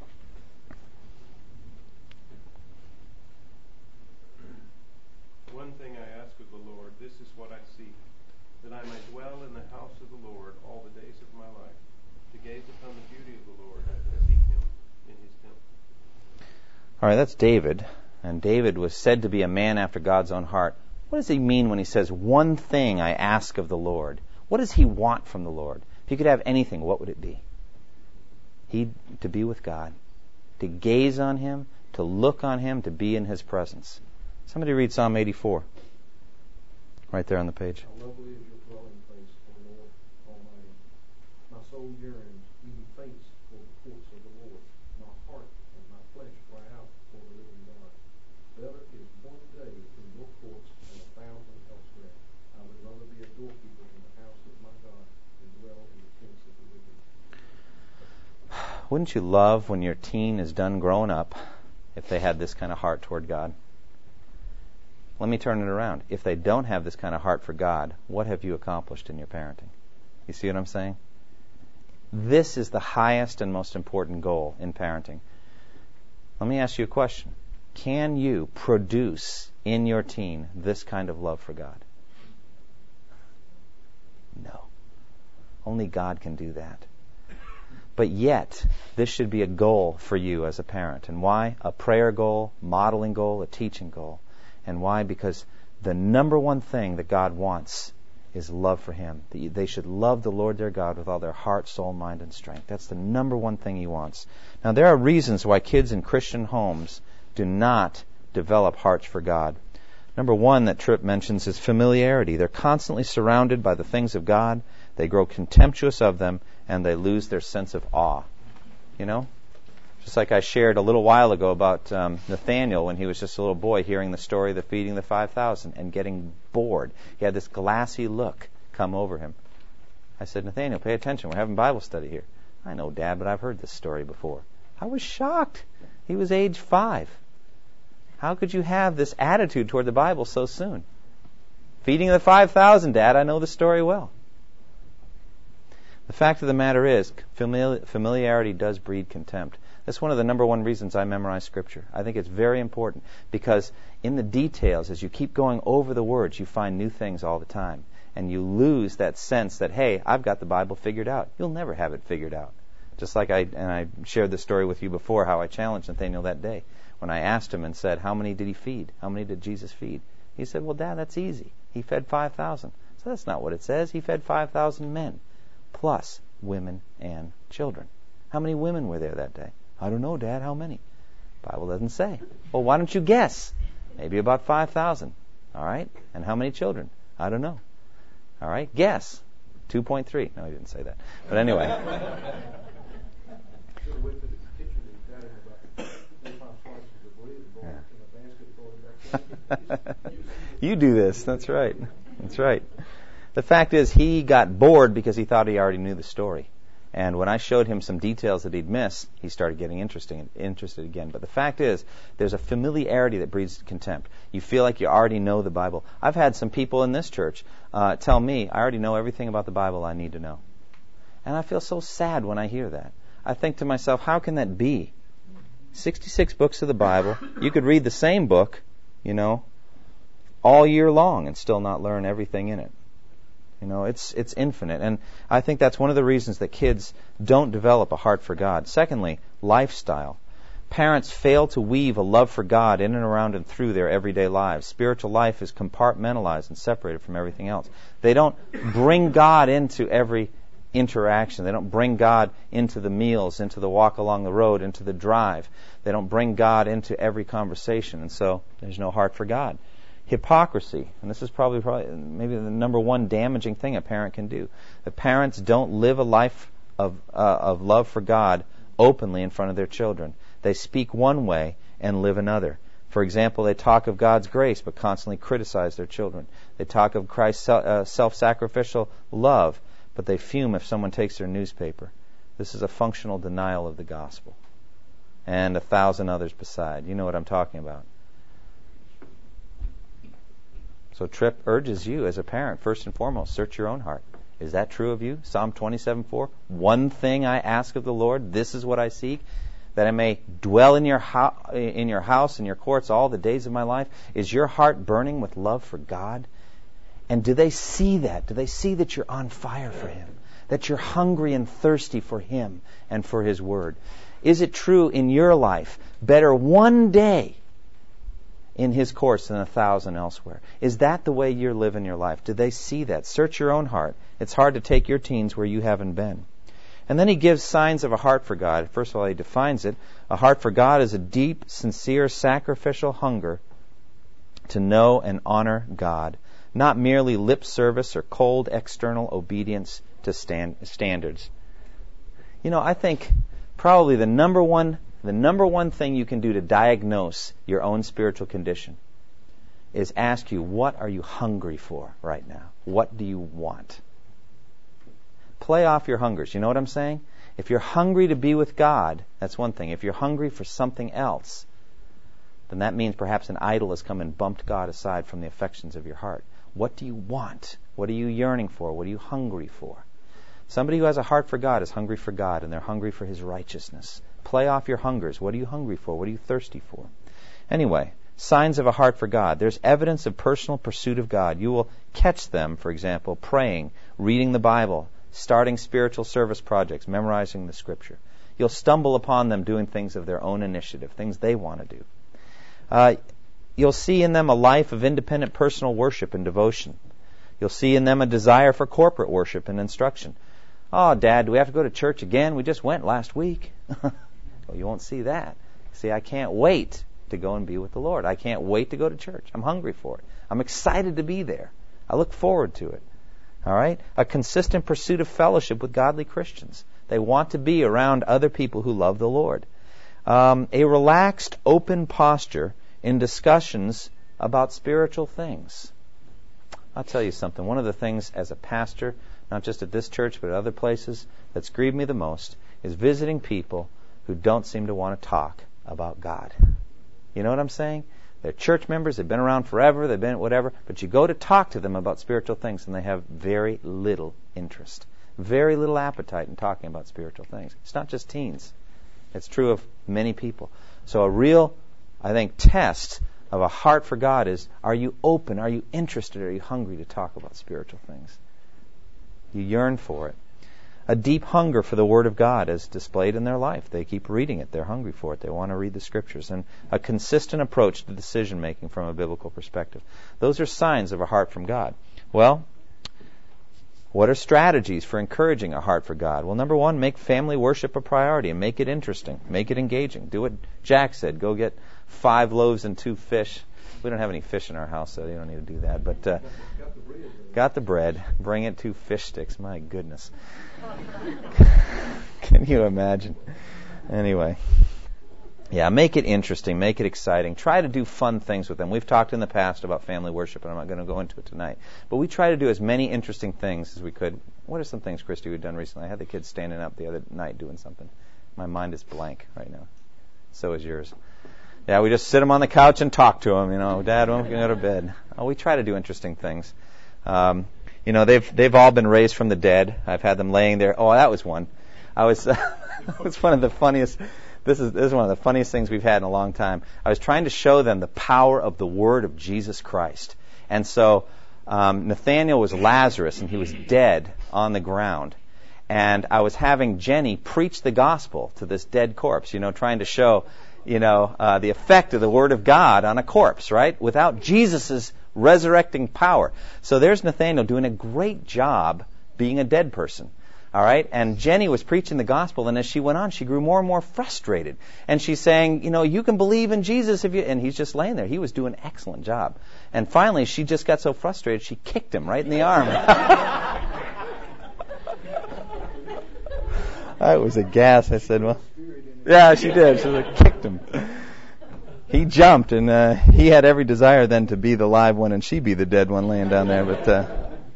One thing I ask of the Lord, this is what I seek, that I may dwell in the house of the Lord all the days of my life, to gaze upon the beauty of the Lord and to seek him in his temple. All right, that's David, and David was said to be a man after God's own heart. What does he mean when he says, one thing I ask of the Lord? What does he want from the Lord? If he could have anything, what would it be? He to be with God, to gaze on him, to look on him, to be in his presence. Somebody read Psalm eighty-four. Right there on the page. How lovely is your dwelling place, O Lord Almighty. My soul yearns, even faints for the courts of the Lord. My heart and my flesh cry out for the living God. Better is one day in your courts than a thousand elsewhere. I would rather be a doorkeeper in the house of my God than dwell in the tents of the wicked. Wouldn't you love when your teen is done growing up if they had this kind of heart toward God? Let me turn it around. If they don't have this kind of heart for God, what have you accomplished in your parenting? You see what I'm saying? This is the highest and most important goal in parenting. Let me ask you a question. Can you produce in your teen this kind of love for God? No. Only God can do that. But yet, this should be a goal for you as a parent. And why? A prayer goal, modeling goal, a teaching goal. And why? Because the number one thing that God wants is love for him. They should love the Lord their God with all their heart, soul, mind, and strength. That's the number one thing he wants. Now, there are reasons why kids in Christian homes do not develop hearts for God. Number one that Tripp mentions is familiarity. They're constantly surrounded by the things of God. They grow contemptuous of them, and they lose their sense of awe. You know? Just like I shared a little while ago about um, Nathaniel when he was just a little boy hearing the story of the feeding the five thousand and getting bored. He had this glassy look come over him. I said, Nathaniel, pay attention. We're having Bible study here. I know, Dad, but I've heard this story before. I was shocked. He was age five. How could you have this attitude toward the Bible so soon? Feeding the five thousand, Dad, I know the story well. The fact of the matter is, familiarity does breed contempt. That's one of the number one reasons I memorize Scripture. I think it's very important because in the details, as you keep going over the words, you find new things all the time. And you lose that sense that, hey, I've got the Bible figured out. You'll never have it figured out. Just like I, and I shared this story with you before, how I challenged Nathaniel that day. When I asked him and said, how many did he feed? How many did Jesus feed? He said, well, Dad, that's easy. He fed five thousand. So that's not what it says. He fed five thousand men, plus women and children. How many women were there that day? I don't know, Dad. How many? The Bible doesn't say. Well, why don't you guess? Maybe about five thousand. All right? And how many children? I don't know. All right? Guess. two point three. No, he didn't say that. But anyway. You do this. That's right. That's right. The fact is, he got bored because he thought he already knew the story. And when I showed him some details that he'd missed, he started getting interesting, interested again. But the fact is, there's a familiarity that breeds contempt. You feel like you already know the Bible. I've had some people in this church uh, tell me, I already know everything about the Bible I need to know. And I feel so sad when I hear that. I think to myself, how can that be? sixty-six books of the Bible. You could read the same book, you know, all year long and still not learn everything in it. You know, it's it's infinite. And I think that's one of the reasons that kids don't develop a heart for God. Secondly, lifestyle. Parents fail to weave a love for God in and around and through their everyday lives. Spiritual life is compartmentalized and separated from everything else. They don't bring God into every interaction. They don't bring God into the meals, into the walk along the road, into the drive. They don't bring God into every conversation. And so there's no heart for God. Hypocrisy, and this is probably, probably maybe the number one damaging thing a parent can do. The parents don't live a life of uh, of love for God openly in front of their children. They speak one way and live another. For example, they talk of God's grace but constantly criticize their children. They talk of Christ's uh, self-sacrificial love, but they fume if someone takes their newspaper. This is a functional denial of the gospel. And a thousand others beside. You know what I'm talking about. So Tripp urges you as a parent, first and foremost, search your own heart. Is that true of you? Psalm twenty-seven four. One thing I ask of the Lord, this is what I seek, that I may dwell in your, ho- in your house, in your courts, all the days of my life. Is your heart burning with love for God? And do they see that? Do they see that you're on fire for Him? That you're hungry and thirsty for Him and for His Word? Is it true in your life? Better one day in His courts than a thousand elsewhere. Is that the way you're living your life? Do they see that? Search your own heart. It's hard to take your teens where you haven't been. And then he gives signs of a heart for God. First of all, he defines it. A heart for God is a deep, sincere, sacrificial hunger to know and honor God, not merely lip service or cold external obedience to stand, standards. You know, I think probably the number one The number one thing you can do to diagnose your own spiritual condition is ask you, what are you hungry for right now? What do you want? Play off your hungers. You know what I'm saying? If you're hungry to be with God, that's one thing. If you're hungry for something else, then that means perhaps an idol has come and bumped God aside from the affections of your heart. What do you want? What are you yearning for? What are you hungry for? Somebody who has a heart for God is hungry for God, and they're hungry for His righteousness. Play off your hungers. What are you hungry for? What are you thirsty for? Anyway, signs of a heart for God. There's evidence of personal pursuit of God. You will catch them, for example, praying, reading the Bible, starting spiritual service projects, memorizing the Scripture. You'll stumble upon them doing things of their own initiative, things they want to do. Uh, you'll see in them a life of independent personal worship and devotion. You'll see in them a desire for corporate worship and instruction. Oh, Dad, do we have to go to church again? We just went last week. Well, you won't see that. See, I can't wait to go and be with the Lord. I can't wait to go to church. I'm hungry for it. I'm excited to be there. I look forward to it. All right? A consistent pursuit of fellowship with godly Christians. They want to be around other people who love the Lord. Um, a relaxed, open posture in discussions about spiritual things. I'll tell you something. One of the things as a pastor, not just at this church but at other places, that's grieved me the most is visiting people who don't seem to want to talk about God. You know what I'm saying? They're church members, they've been around forever, they've been whatever, but you go to talk to them about spiritual things and they have very little interest, very little appetite in talking about spiritual things. It's not just teens. It's true of many people. So a real, I think, test of a heart for God is, are you open, are you interested, are you hungry to talk about spiritual things? You yearn for it. A deep hunger for the Word of God is displayed in their life. They keep reading it. They're hungry for it. They want to read the Scriptures. And a consistent approach to decision making from a biblical perspective. Those are signs of a heart from God. Well, what are strategies for encouraging a heart for God? Well, number one, make family worship a priority and make it interesting. Make it engaging. Do what Jack said. Go get five loaves and two fish. We don't have any fish in our house, so you don't need to do that. But uh, got the bread. Bring it two fish sticks. My goodness. Can you imagine? Anyway. Yeah, make it interesting. Make it exciting. Try to do fun things with them. We've talked in the past about family worship, and I'm not going to go into it tonight. But we try to do as many interesting things as we could. What are some things, Christy, we've done recently? I had the kids standing up the other night doing something. My mind is blank right now. So is yours. Yeah, we just sit them on the couch and talk to them. You know, Dad, when we can go to bed. Oh, we try to do interesting things. Um, you know, they've they've all been raised from the dead. I've had them laying there. Oh, that was one. I was. Uh, it was one of the funniest. This is this is one of the funniest things we've had in a long time. I was trying to show them the power of the Word of Jesus Christ, and so um, Nathaniel was Lazarus, and he was dead on the ground. And I was having Jenny preach the gospel to this dead corpse. You know, trying to show. You know, uh, the effect of the Word of God on a corpse, right? Without Jesus' resurrecting power. So there's Nathaniel doing a great job being a dead person. All right, and Jenny was preaching the gospel, and as she went on, she grew more and more frustrated. And she's saying, you know, you can believe in Jesus if you... And he's just laying there. He was doing an excellent job. And finally, she just got so frustrated, she kicked him right in the arm. I was aghast. I said, well... Yeah, she did. She like, kicked him. He jumped, and uh, he had every desire then to be the live one, and she be the dead one laying down there, but... Uh,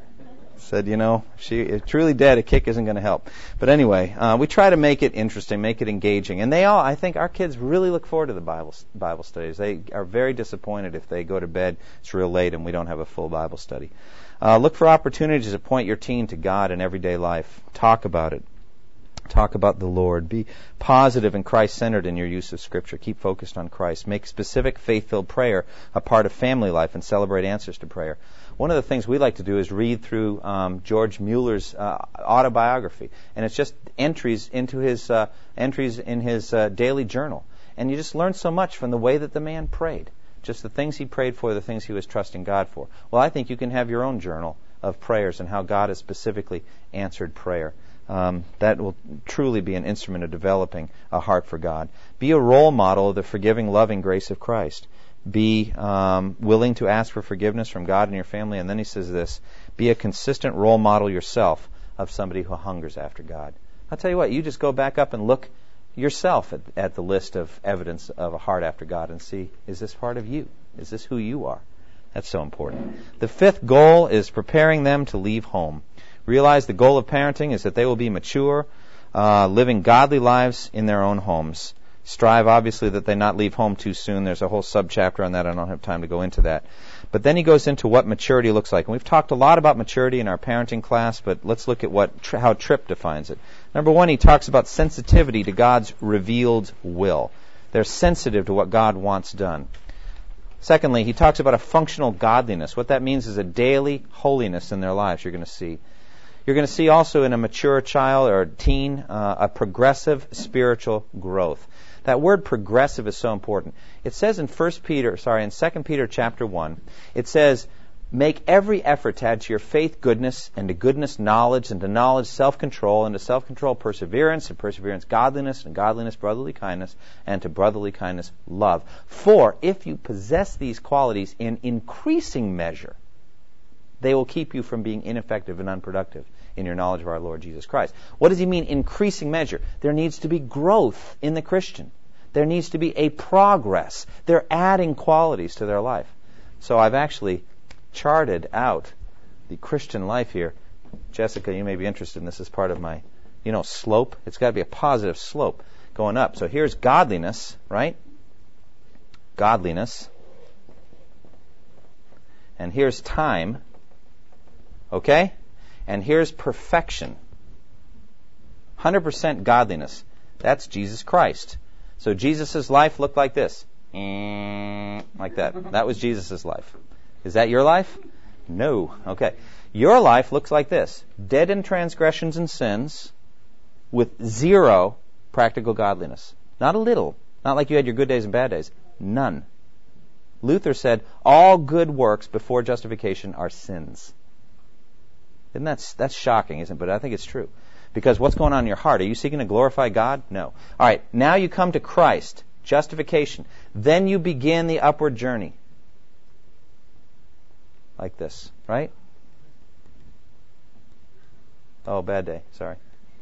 said, you know, she is truly dead. A kick isn't going to help. But anyway, uh, we try to make it interesting, make it engaging. And they all, I think our kids really look forward to the Bible Bible studies. They are very disappointed if they go to bed, it's real late, and we don't have a full Bible study. Uh, look for opportunities to point your teen to God in everyday life. Talk about it. Talk about the Lord. Be positive and Christ-centered in your use of Scripture. Keep focused on Christ. Make specific faith-filled prayer a part of family life and celebrate answers to prayer. One of the things we like to do is read through um, George Mueller's uh, autobiography, and it's just entries into his uh, entries in his uh, daily journal, and you just learn so much from the way that the man prayed, just the things he prayed for, the things he was trusting God for. Well, I think you can have your own journal of prayers and how God has specifically answered prayer. Um, that will truly be an instrument of developing a heart for God. Be a role model of the forgiving, loving grace of Christ. Be um, willing to ask for forgiveness from God and your family. And then he says this, be a consistent role model yourself of somebody who hungers after God. I'll tell you what, you just go back up and look yourself at, at the list of evidence of a heart after God and see, is this part of you? Is this who you are? That's so important. The fifth goal is preparing them to leave home. Realize the goal of parenting is that they will be mature, uh, living godly lives in their own homes. Strive, obviously, that they not leave home too soon. There's a whole subchapter on that. I don't have time to go into that. But then he goes into what maturity looks like. And we've talked a lot about maturity in our parenting class, but let's look at what how Tripp defines it. Number one, he talks about sensitivity to God's revealed will. They're sensitive to what God wants done. Secondly, he talks about a functional godliness. What that means is a daily holiness in their lives you're going to see. You're going to see also in a mature child or teen uh, a progressive spiritual growth. That word progressive is so important. It says in First Peter, sorry, in Second Peter chapter one, it says, make every effort to add to your faith goodness, and to goodness knowledge, and to knowledge self-control, and to self-control perseverance, and perseverance godliness, and godliness brotherly kindness, and to brotherly kindness love. For if you possess these qualities in increasing measure, they will keep you from being ineffective and unproductive in your knowledge of our Lord Jesus Christ. What does he mean, increasing measure? There needs to be growth in the Christian. There needs to be a progress. They're adding qualities to their life. So I've actually charted out the Christian life here. Jessica, you may be interested in this as part of my, you know, slope. It's got to be a positive slope going up. So here's godliness, right? Godliness. And here's time. Okay? And here's perfection. one hundred percent godliness. That's Jesus Christ. So Jesus' life looked like this. Like that. That was Jesus' life. Is that your life? No. Okay. Your life looks like this. Dead in transgressions and sins with zero practical godliness. Not a little. Not like you had your good days and bad days. None. Luther said, all good works before justification are sins. Isn't that, that's shocking, isn't it? But I think it's true. Because what's going on in your heart? Are you seeking to glorify God? No. All right, now you come to Christ, justification. Then you begin the upward journey. Like this, right? Oh, bad day. Sorry.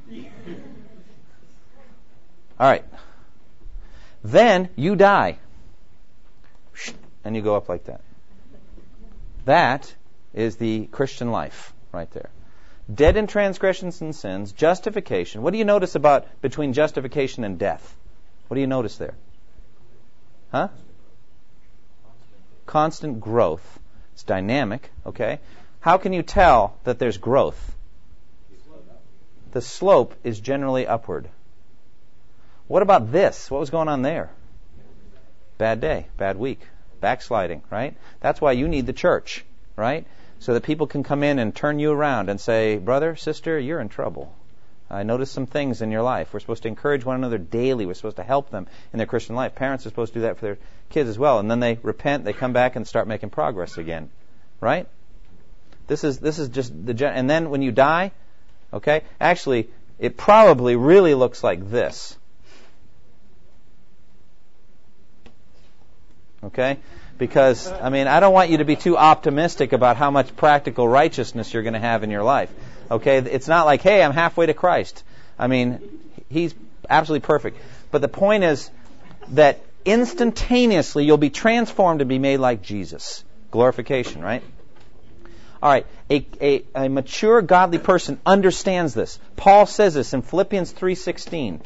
All right. Then you die. And you go up like that. That is the Christian life right there. Dead in transgressions and sins, justification. What do you notice about between justification and death? What do you notice there? Huh? Constant growth. It's dynamic, okay? How can you tell that there's growth? The slope is generally upward. What about this? What was going on there? Bad day, bad week, backsliding, right? That's why you need the church, right? So that people can come in and turn you around and say, brother, sister, you're in trouble. I noticed some things in your life. We're supposed to encourage one another daily. We're supposed to help them in their Christian life. Parents are supposed to do that for their kids as well. And then they repent, they come back and start making progress again. Right? This is this is just the and then when you die, Okay? Actually, it probably really looks like this. Okay? Because, I mean, I don't want you to be too optimistic about how much practical righteousness you're going to have in your life. Okay? It's not like, hey, I'm halfway to Christ. I mean, He's absolutely perfect. But the point is that instantaneously you'll be transformed to be made like Jesus. Glorification, right? All right. A, a, a mature, godly person understands this. Paul says this in Philippians three sixteen.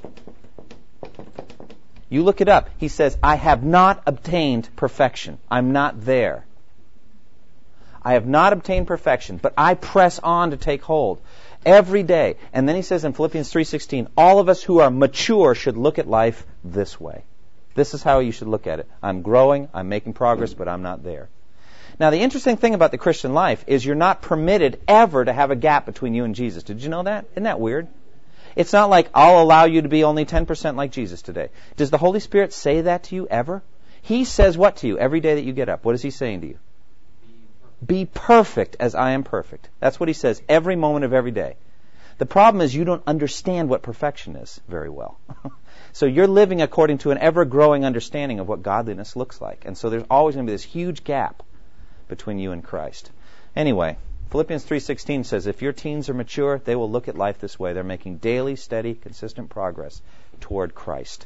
You look it up. He says, I have not obtained perfection. I'm not there. I have not obtained perfection, but I press on to take hold every day. And then he says in Philippians three sixteen, all of us who are mature should look at life this way. This is how you should look at it. I'm growing, I'm making progress, but I'm not there. Now, the interesting thing about the Christian life is you're not permitted ever to have a gap between you and Jesus. Did you know that? Isn't that weird? It's not like I'll allow you to be only ten percent like Jesus today. Does the Holy Spirit say that to you ever? He says what to you every day that you get up? What is He saying to you? Be perfect as I am perfect. That's what He says every moment of every day. The problem is you don't understand what perfection is very well. So you're living according to an ever-growing understanding of what godliness looks like. And so there's always going to be this huge gap between you and Christ. Anyway, Philippians three sixteen says, if your teens are mature, they will look at life this way. They're making daily, steady, consistent progress toward Christ.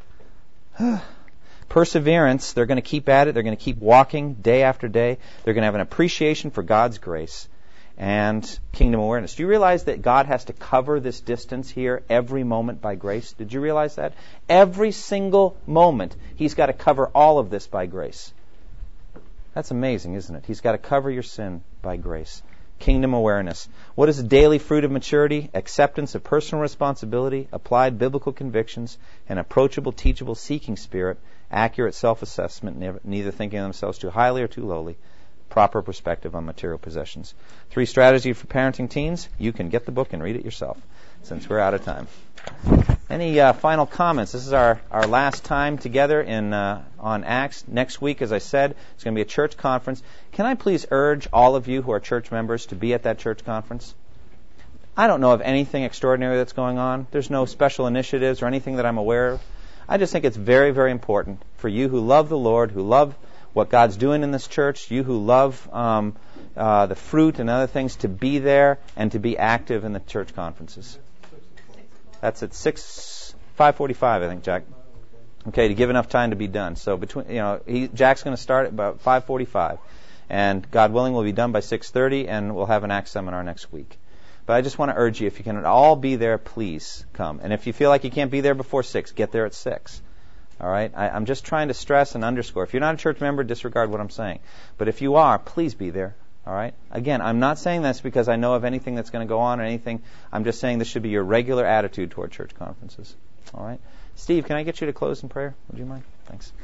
Perseverance, they're going to keep at it. They're going to keep walking day after day. They're going to have an appreciation for God's grace and kingdom awareness. Do you realize that God has to cover this distance here every moment by grace? Did you realize that? Every single moment, He's got to cover all of this by grace. That's amazing, isn't it? He's got to cover your sin by grace. Kingdom awareness. What is the daily fruit of maturity? Acceptance of personal responsibility, applied biblical convictions, an approachable, teachable, seeking spirit, accurate self-assessment, neither thinking of themselves too highly or too lowly, proper perspective on material possessions. Three strategies for parenting teens. You can get the book and read it yourself, since we're out of time. Any uh, final comments? This is our, our last time together in uh, on Acts. Next week, as I said, it's going to be a church conference. Can I please urge all of you who are church members to be at that church conference? I don't know of anything extraordinary that's going on. There's no special initiatives or anything that I'm aware of. I just think it's very, very important for you who love the Lord, who love what God's doing in this church, you who love um, uh, the fruit and other things, to be there and to be active in the church conferences. That's at six, five forty-five, I think, Jack. Okay, to give enough time to be done. So between, you know, he, Jack's going to start at about five forty-five, and God willing, we'll be done by six thirty, and we'll have an Acts seminar next week. But I just want to urge you, if you can all be there, please come. And if you feel like you can't be there before six, get there at six. All right? I, I'm just trying to stress and underscore. If you're not a church member, disregard what I'm saying. But if you are, please be there. All right? Again, I'm not saying this because I know of anything that's going to go on or anything. I'm just saying this should be your regular attitude toward church conferences. All right? Steve, can I get you to close in prayer? Would you mind? Thanks.